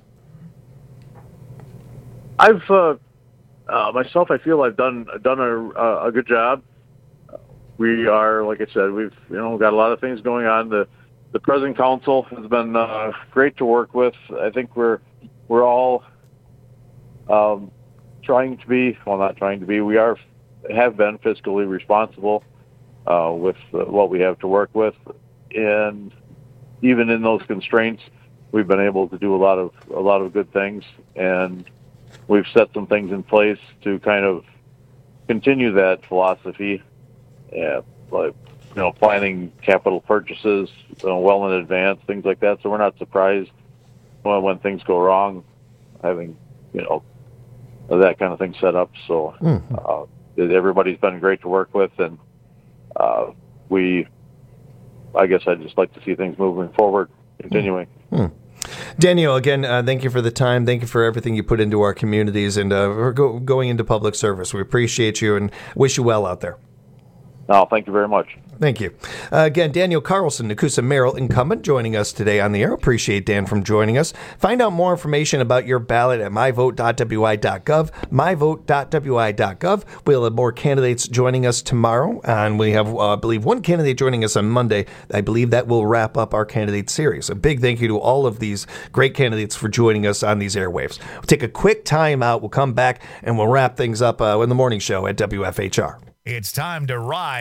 I've, uh, uh, myself, I feel I've done done a, a good job. We are, like I said, we've, you know, got a lot of things going on. The the present council has been uh, great to work with. I think we're we're all um, trying to be, well, not trying to be, we are have been fiscally responsible uh, with uh, what we have to work with, and even in those constraints, we've been able to do a lot of a lot of good things, and we've set some things in place to kind of continue that philosophy. Yeah, like, you know, planning capital purchases uh, well in advance, things like that. So we're not surprised when, when things go wrong, having, you know, that kind of thing set up. So mm-hmm. uh, everybody's been great to work with, and uh, we, I guess I'd just like to see things moving forward, continuing. Mm-hmm. Daniel, again, uh, thank you for the time. Thank you for everything you put into our communities and uh, for go- going into public service. We appreciate you and wish you well out there. Oh, thank you very much. Thank you. Uh, again, Daniel Carlson, Nekoosa Merrill incumbent, joining us today on the air. Appreciate Dan from joining us. Find out more information about your ballot at my vote dot w i dot gov, my vote dot w i dot gov. We'll have more candidates joining us tomorrow, and we have, uh, I believe, one candidate joining us on Monday. I believe that will wrap up our candidate series. A big thank you to all of these great candidates for joining us on these airwaves. We'll take a quick time out. We'll come back, and we'll wrap things up uh, in the morning show at W F H R. It's time to ride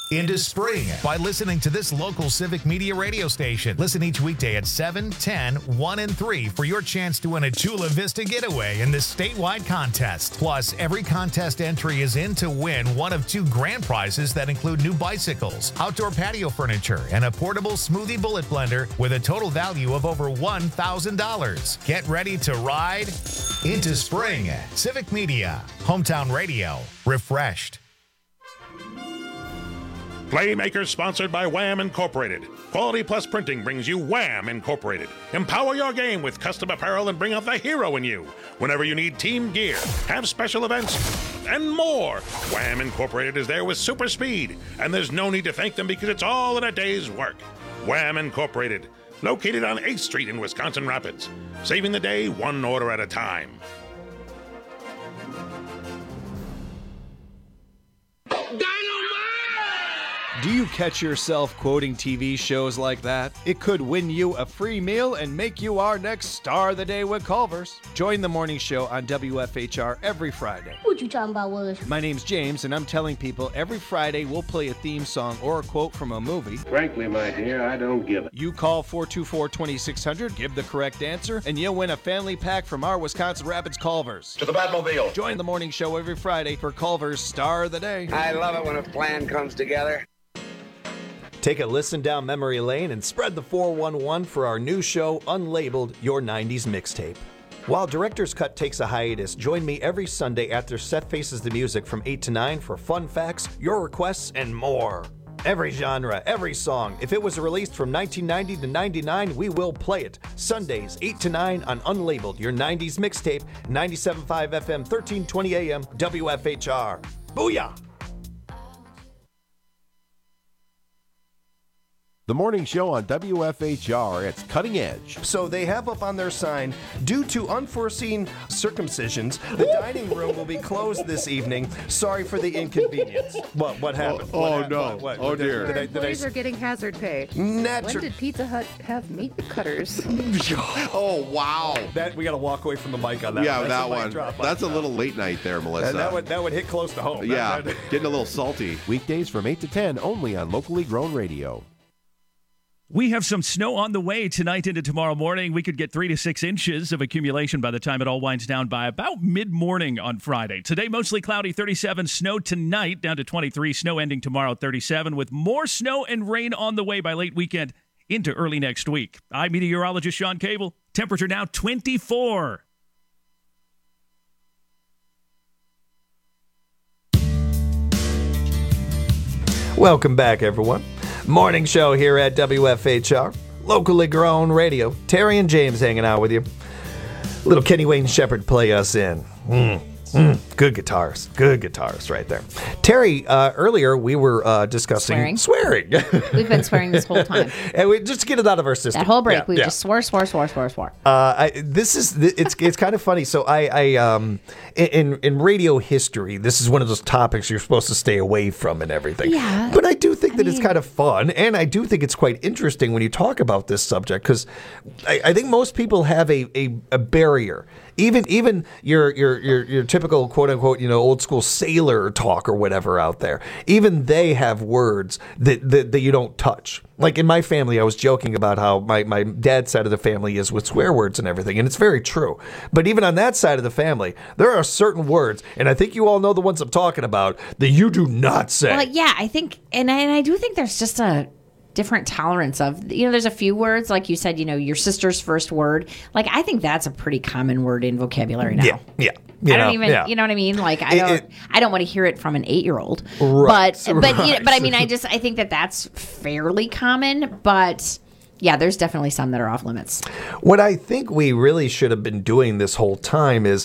into spring by listening to this local Civic Media radio station. Listen each weekday at seven, ten, one, and three for your chance to win a Chula Vista getaway in this statewide contest. Plus, every contest entry is in to win one of two grand prizes that include new bicycles, outdoor patio furniture, and a portable smoothie bullet blender with a total value of over one thousand dollars. Get ready to ride into spring. Civic Media, hometown radio, refreshed. Playmakers sponsored by Wham Incorporated. Quality Plus Printing brings you Wham Incorporated. Empower your game with custom apparel and bring out the hero in you. Whenever you need team gear, have special events, and more, Wham Incorporated is there with super speed. And there's no need to thank them because it's all in a day's work. Wham Incorporated, located on eighth Street in Wisconsin Rapids. Saving the day one order at a time. Do you catch yourself quoting T V shows like that? It could win you a free meal and make you our next Star of the Day with Culver's. Join the morning show on W F H R every Friday. What you talking about, Willis? My name's James, and I'm telling people every Friday we'll play a theme song or a quote from a movie. Frankly, my dear, I don't give it. You call four two four, two six zero zero, give the correct answer, and you'll win a family pack from our Wisconsin Rapids Culver's. To the Batmobile. Join the morning show every Friday for Culver's Star of the Day. I love it when a plan comes together. Take a listen down memory lane and spread the four one one for our new show, Unlabeled, Your nineties Mixtape. While Director's Cut takes a hiatus, join me every Sunday after Seth Faces the Music from eight to nine for fun facts, your requests, and more. Every genre, every song. If it was released from nineteen ninety to ninety-nine, we will play it. Sundays, eight to nine on Unlabeled, Your nineties Mixtape, ninety-seven point five F M, thirteen twenty A M, W F H R. Booyah! The morning show on W F H R, it's Cutting Edge. So they have up on their sign, due to unforeseen circumcisions, the dining room will be closed this evening. Sorry for the inconvenience. What What happened? Oh, what oh hap- no. What, what, oh did, dear. Did, I, did I, Employees are getting hazard pay. Natu- When did Pizza Hut have meat cutters? Oh, wow. That we got to walk away from the mic on that. Yeah, one. that That's a mic one. drop. That's a little late night there, Melissa. And that would that would hit close to home. Yeah, That- that- getting a little salty. Weekdays from eight to ten, only on locally grown radio. We have some snow on the way tonight into tomorrow morning. We could get three to six inches of accumulation by the time it all winds down by about mid-morning on Friday. Today, mostly cloudy, thirty-seven. Snow tonight, down to twenty-three. Snow ending tomorrow, thirty-seven, with more snow and rain on the way by late weekend into early next week. I'm meteorologist Sean Cable. Temperature now twenty-four. Welcome back, everyone. Morning show here at W F H R, locally grown radio. Terry and James hanging out with you. Little Kenny Wayne Shepherd play us in. Mm, mm, good guitars, good guitars right there. Terry, uh, earlier we were uh, discussing Swearing. swearing. We've been swearing this whole time. And we just get it out of our system. That whole break, Yeah, we yeah. just swore, swore, swore, swore, swore. Uh, I, this is it's it's kind of funny. So I, I um in in radio history, this is one of those topics you're supposed to stay away from and everything. Yeah. But I do think that it's kind of fun, and I do think it's quite interesting when you talk about this subject, because I, I think most people have a, a, a barrier. Even even your, your your your typical quote unquote, you know, old school sailor talk or whatever out there. Even they have words that, that, that you don't touch. Like in my family, I was joking about how my, my dad's side of the family is with swear words and everything, and it's very true. But even on that side of the family, there are certain words, and I think you all know the ones I'm talking about, that you do not say. Well, yeah, I think, and I, and I do think there's just a different tolerance of, you know, there's a few words, like you said, you know, your sister's first word. Like, I think that's a pretty common word in vocabulary now. Yeah, yeah. You I don't know, even, yeah. you know what I mean? Like, I It- don't, it- I don't want to hear it from an eight-year-old. Right, But, but, you know, right. but I mean, I just, I think that that's fairly common. But yeah, there's definitely some that are off limits. What I think we really should have been doing this whole time is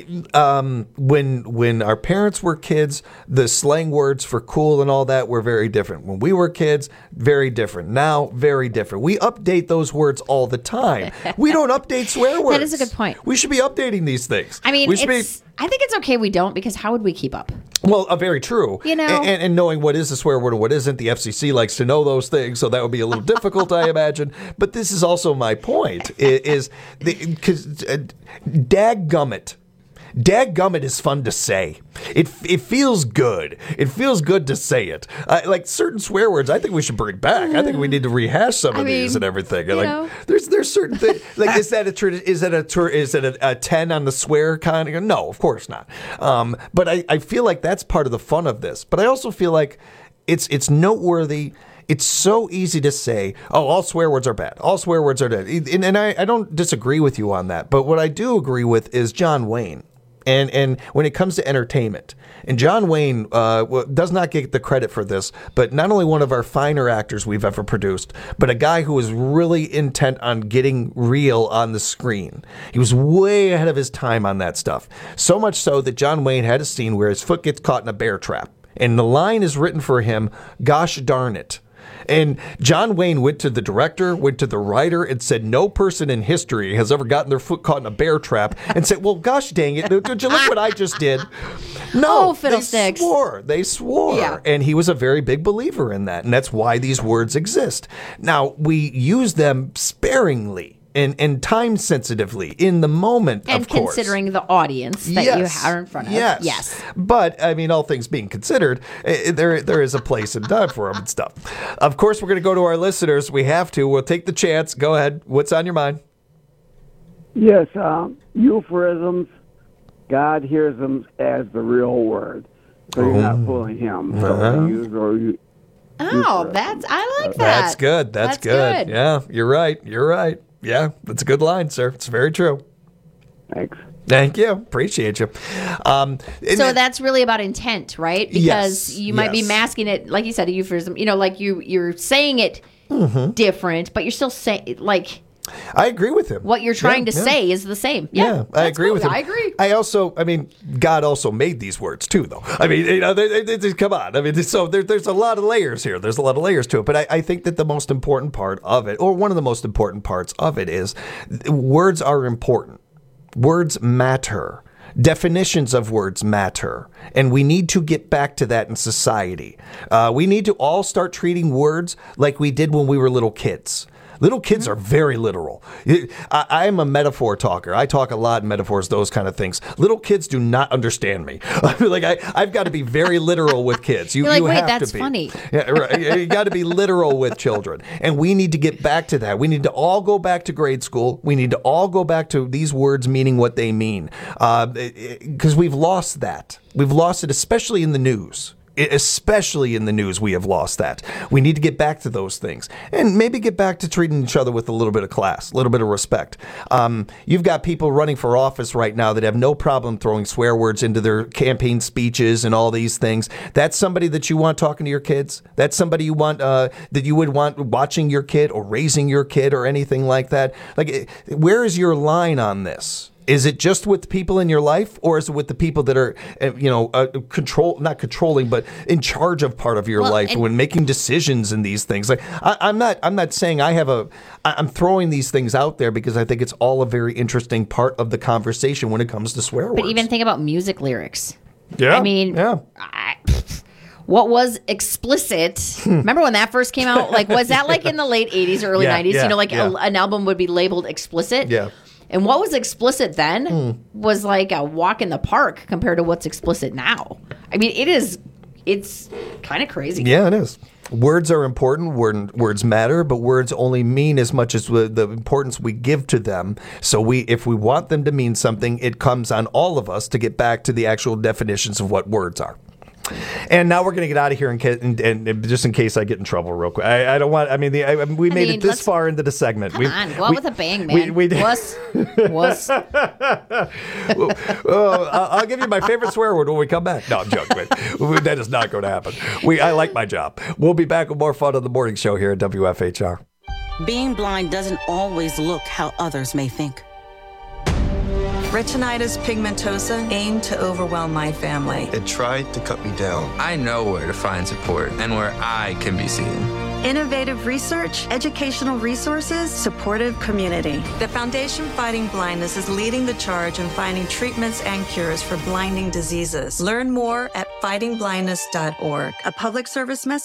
um, when when our parents were kids, the slang words for cool and all that were very different. When we were kids, very different. Now, very different. We update those words all the time. We don't update swear words. That is a good point. We should be updating these things. I mean, we should it's, be. I think it's okay we don't, because how would we keep up? Well, uh, very true. You know? and, and knowing what is a swear word and what isn't, the F C C likes to know those things, so that would be a little difficult, I imagine. But this is also my point: i- is because uh, dadgummit. Dadgummit is fun to say. It it feels good. It feels good to say it. Uh, like certain swear words, I think we should bring back. I think we need to rehash some I of these mean, and everything. you Like know. there's there's certain things. Like is that a tra- is that a tra- is it a, a ten on the swear kind of? No, of course not. Um, but I, I feel like that's part of the fun of this. But I also feel like it's it's noteworthy. It's so easy to say, oh, all swear words are bad. All swear words are dead. And, and I, I don't disagree with you on that. But what I do agree with is John Wayne. And and when it comes to entertainment, and John Wayne uh, does not get the credit for this, but not only one of our finer actors we've ever produced, but a guy who was really intent on getting real on the screen. He was way ahead of his time on that stuff. So much so that John Wayne had a scene where his foot gets caught in a bear trap. And the line is written for him, gosh darn it. And John Wayne went to the director, went to the writer, and said no person in history has ever gotten their foot caught in a bear trap and said, well, gosh dang it, did you look what I just did? No, Oh, fiddlesticks. they swore. They swore. Yeah. And he was a very big believer in that. And that's why these words exist. Now, we use them sparingly and, and time sensitively in the moment, And of course. considering the audience that you are in front of. Yes. Yes. But, I mean, all things being considered, eh, there there is a place and time for them and stuff. Of course, we're going to go to our listeners. We have to. We'll take the chance. Go ahead. What's on your mind? Yes, um, euphemisms, God hears them as the real word. So you're not fooling him. So Uh-huh. they use or you. Oh, that's I like that. That's good. That's, That's good. good. Yeah, you're right. You're right. Yeah, that's a good line, sir. It's very true. Thanks. Thank you. Appreciate you. Um, and So then- that's really about intent, right? Because Yes, you might be yes. masking it, like you said, a euphemism. You know, like you you're saying it Mm-hmm. different, but you're still saying like I agree with him. what you're trying Yeah, to yeah. say is the same. Yeah, Yeah, I that's agree cool. with him. I agree. I also, I mean, God also made these words too, though. I mean, you know, they, they, they, come on. I mean, so there, there's a lot of layers here. There's a lot of layers to it. But I, I think that the most important part of it, or one of the most important parts of it, is th- words are important. Words matter. Definitions of words matter, and we need to get back to that in society. Uh, we need to all start treating words like we did when we were little kids. Little kids are very literal. I, I am a metaphor talker. I talk a lot in metaphors, those kind of things. Little kids do not understand me. like I, I've got to be very literal with kids. You, You're like, you wait, have that's to be. funny. Yeah, right. You got to be literal with children, and we need to get back to that. We need to all go back to grade school. We need to all go back to these words meaning what they mean, because we've lost that. We've lost it, especially in the news. I- Especially in the news, we have lost that. We need to get back to those things and maybe get back to treating each other with a little bit of class, a little bit of respect. Um, you've got people running for office right now that have no problem throwing swear words into their campaign speeches and all these things. That's somebody that you want talking to your kids. That's somebody you want uh, that you would want watching your kid or raising your kid or anything like that. Like, eh, where is your line on this? Is it just with the people in your life, or is it with the people that are, uh, you know, uh, control, not controlling, but in charge of part of your Well, life and- when making decisions in these things? Like, I, I'm not, I'm not saying I have a, I- I'm throwing these things out there because I think it's all a very interesting part of the conversation when it comes to swear words. But even think about music lyrics. Yeah, I mean, yeah. I, what was explicit? Remember when that first came out? Like, was that like in the late eighties or early Yeah, nineties? yeah, you know, like yeah. a, an album would be labeled explicit. Yeah. And what was explicit then Hmm. was like a walk in the park compared to what's explicit now. I mean, it is, it's kind of crazy. Yeah, it is. Words are important. Word, words matter, but words only mean as much as the the importance we give to them. So we, if we want them to mean something, it comes on all of us to get back to the actual definitions of what words are. And now we're going to get out of here, in ca- and, and just in case I get in trouble real quick. I, I don't want. I mean, the, I, we I made mean, it this let's- far into the segment. Come we, on, go out we- with a bang, we- man. we did- Wuss. Wuss. Oh, I'll I'll give you my favorite swear word when we come back. No, I'm joking. Wait. That is not going to happen. We, I like my job. We'll be back with more fun on the morning show here at W F H R. Being blind doesn't always look how others may think. Retinitis pigmentosa aimed to overwhelm my family. It tried to cut me down. I know where to find support and where I can be seen. Innovative research, educational resources, supportive community. The Foundation Fighting Blindness is leading the charge in finding treatments and cures for blinding diseases. Learn more at fighting blindness dot org. A public service message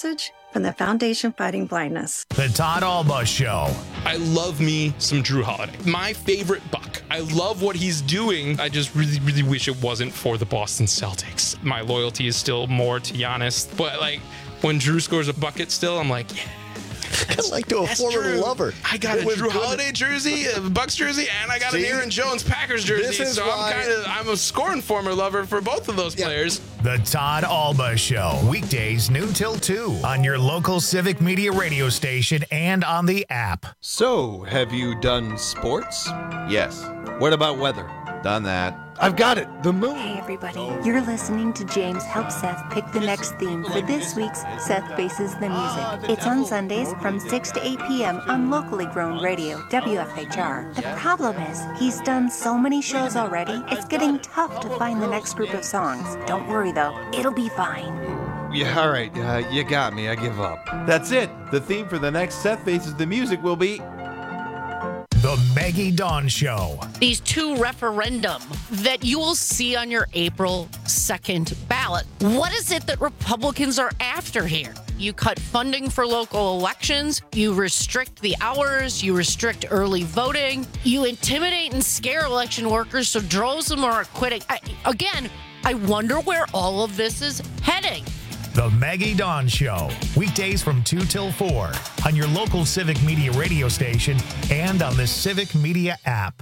from the Foundation Fighting Blindness. The Todd Alba Show. I love me some Drew Holiday. My favorite Buck. I love what he's doing. I just really, really wish it wasn't for the Boston Celtics. My loyalty is still more to Giannis. But, like, when Drew scores a bucket still, I'm like, yeah. That's, like to a former Drew. lover. I got It a was Drew good. Holiday jersey, a Bucks jersey, and I got See? an Aaron Jones Packers jersey. This is So why- I'm kind of I'm a scoring former lover for both of those players. The Todd Alba Show. Weekdays noon till two on your local Civic Media radio station and on the app. So, have you done sports? Yes. What about weather? Done that. I've got it. The moon. Hey everybody, you're listening to James help Seth pick the next theme for this week's Seth Faces the Music. It's on Sundays from six to eight p.m. on locally grown radio, W F H R. The problem is, he's done so many shows already, it's getting tough to find the next group of songs. Don't worry though, it'll be fine. Yeah, all right. Uh, you got me. I give up. That's it. The theme for the next Seth Faces the Music will be The Maggie Dawn Show. These two referendum that you will see on your April second ballot. What is it that Republicans are after here? You cut funding for local elections, you restrict the hours, you restrict early voting, you intimidate and scare election workers so droves of them are quitting. I, again, I wonder where all of this is heading. The Maggie Dawn Show. Weekdays from two till four on your local Civic Media radio station and on the Civic Media app.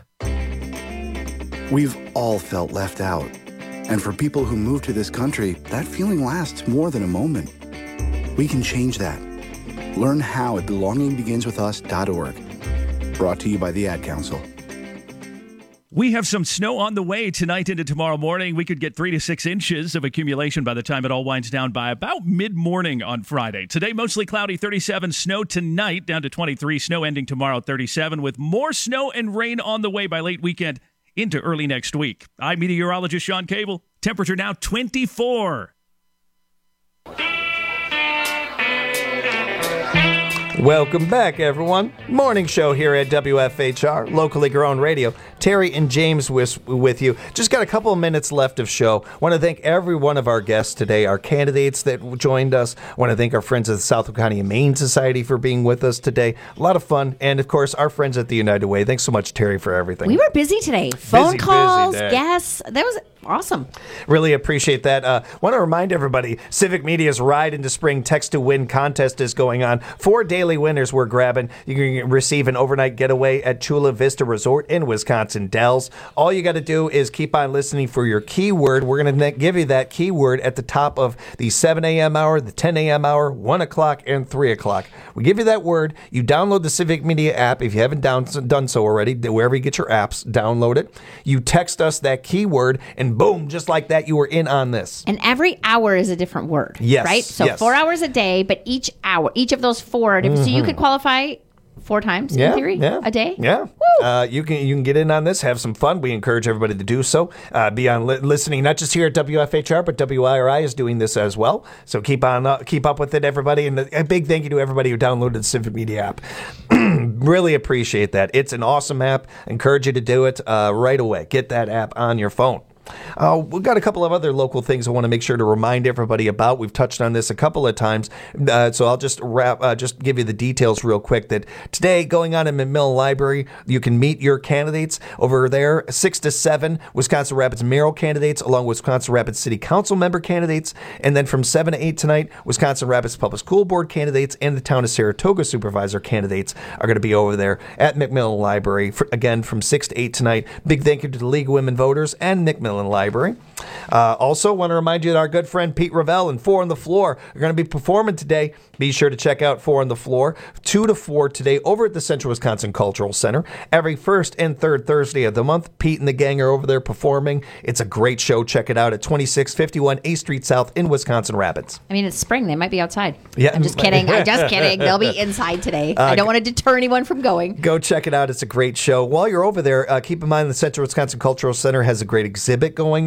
We've all felt left out. And for people who move to this country, that feeling lasts more than a moment. We can change that. Learn how at belonging begins with us dot org. Brought to you by the Ad Council. We have some snow on the way tonight into tomorrow morning. We could get three to six inches of accumulation by the time it all winds down by about mid-morning on Friday. Today, mostly cloudy, thirty-seven. Snow tonight, down to twenty-three. Snow ending tomorrow, thirty-seven, with more snow and rain on the way by late weekend into early next week. I'm meteorologist Sean Cable. Temperature now twenty-four. Welcome back, everyone. Morning show here at W F H R, locally grown radio. Terry and James with, with you. Just got a couple of minutes left of show. Want to thank every one of our guests today, our candidates that joined us. Want to thank our friends at the Southwood County Humane Society for being with us today. A lot of fun. And, of course, our friends at the United Way. Thanks so much, Terry, for everything. We were busy today. Phone Busy, calls, busy day. guests. That was awesome. Really appreciate that. Uh, want to remind everybody, Civic Media's Ride into Spring Text to Win contest is going on. Four daily winners we're grabbing. You can receive an overnight getaway at Chula Vista Resort in Wisconsin Dells. All you got to do is keep on listening for your keyword. We're going to give you that keyword at the top of the seven a.m. hour, the ten a.m. hour, one o'clock, and three o'clock. We give you that word. You download the Civic Media app. If you haven't down, done so already, wherever you get your apps, download it. You text us that keyword, and boom, just like that, you were in on this. And every hour is a different word. Yes, Right? So yes. four hours a day, but each hour, each of those four are different. So you Mhm. could qualify four times Yeah, in theory yeah. a day. Yeah, uh, you can you can get in on this, have some fun. We encourage everybody to do so. Uh, be on li- listening, not just here at W F H R, but W I R I is doing this as well. So keep on uh, keep up with it, everybody. And a big thank you to everybody who downloaded the Civic Media app. Really appreciate that. It's an awesome app. Encourage you to do it uh, right away. Get that app on your phone. Uh, we've got a couple of other local things I want to make sure to remind everybody about. We've touched on this a couple of times, uh, so I'll just wrap, uh, just give you the details real quick. That today, going on in McMillan Library, you can meet your candidates over there. Six to seven, Wisconsin Rapids mayoral candidates, along with Wisconsin Rapids City Council member candidates, and then from seven to eight tonight, Wisconsin Rapids Public School Board candidates and the Town of Saratoga supervisor candidates are going to be over there at McMillan Library for, again from six to eight tonight. Big thank you to the League of Women Voters and McMillan Library. Uh, also, want to remind you that our good friend Pete Ravel and Four on the Floor are going to be performing today. Be sure to check out Four on the Floor, two to four today over at the Central Wisconsin Cultural Center. Every first and third Thursday of the month, Pete and the gang are over there performing. It's a great show. Check it out at twenty-six fifty-one eighth Street South in Wisconsin Rapids. I mean, it's spring. They might be outside. Yeah. I'm just kidding. I'm just kidding. They'll be inside today. Uh, I don't want to deter anyone from going. Go check it out. It's a great show. While you're over there, uh, keep in mind the Central Wisconsin Cultural Center has a great exhibit going on. They've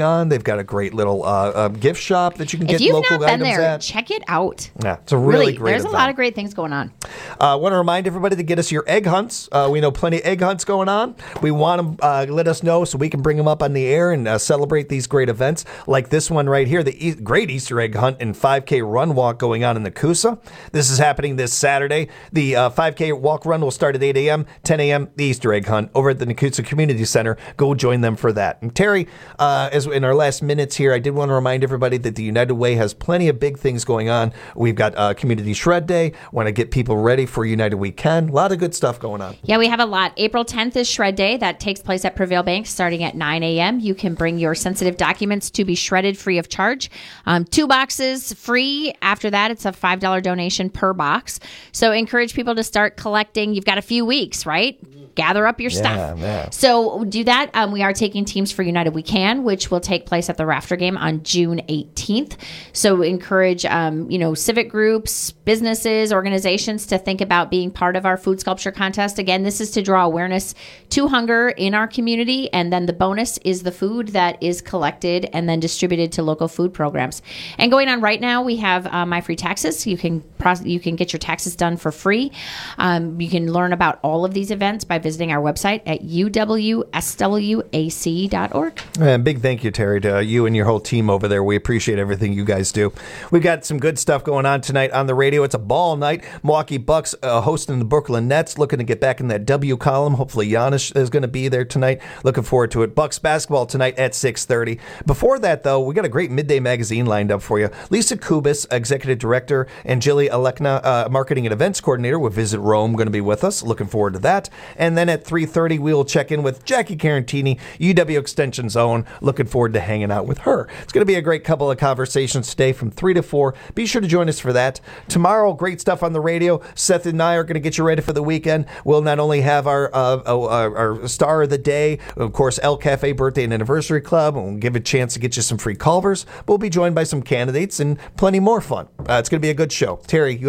got a great little uh, uh, gift shop that you can If get you've local not been items there, at. check it out. Yeah, it's a really, great There's event. a lot of great things going on. I uh, want to remind everybody to get us your egg hunts. Uh, we know plenty of egg hunts going on. We want them, uh, let us know so we can bring them up on the air and uh, celebrate these great events like this one right here, the e- Great Easter Egg Hunt and five K Run Walk going on in the Coosa. This is happening this Saturday. The uh, five K Walk Run will start at eight a.m., ten a.m., the Easter Egg Hunt over at the Nakusa Community Center. Go join them for that. And Terry, uh, as in our last minutes here, I did want to remind everybody that the United Way has plenty of big things going on. We've got uh, Community Shred Day. Want to get people ready for United Weekend. A lot of good stuff going on. Yeah, we have a lot. April tenth is Shred Day. That takes place at Prevail Bank starting at nine a.m. You can bring your sensitive documents to be shredded free of charge. Um, two boxes free. After that, it's a five dollars donation per box. So encourage people to start collecting. You've got a few weeks, right? Gather up your Yeah, stuff. yeah. So do that. Um, we are taking teams for United We Can, which will take place at the Rafter Game on June eighteenth. So encourage, um, you know, civic groups, businesses, organizations to think about being part of our food sculpture contest. Again, this is to draw awareness to hunger in our community. And then the bonus is the food that is collected and then distributed to local food programs. And going on right now, we have uh, My Free Taxes. You can process, you can get your taxes done for free. Um, you can learn about all of these events by visiting our website at u w s w a c dot org. And big thank you, Terry, to you and your whole team over there. We appreciate everything you guys do. We've got some good stuff going on tonight on the radio. It's a ball night. Milwaukee Bucks uh, hosting the Brooklyn Nets, looking to get back in that W column. Hopefully Giannis is going to be there tonight. Looking forward to it. Bucks basketball tonight at six thirty. Before that, though, we got a great midday magazine lined up for you. Lisa Kubis, Executive Director, and Jilly Alekna, uh, Marketing and Events Coordinator with Visit Rome, going to be with us. Looking forward to that. And then at three thirty, we will check in with Jackie Carantini, U W Extension Zone. Looking forward to hanging out with her. It's going to be a great couple of conversations today from three to four. Be sure to join us for that. Tomorrow, great stuff on the radio. Seth and I are going to get you ready for the weekend. We'll not only have our uh, our, our star of the day, of course, El Cafe Birthday and Anniversary Club, and we'll give a chance to get you some free Culvers. We'll be joined by some candidates and plenty more fun. Uh, it's going to be a good show. Terry, you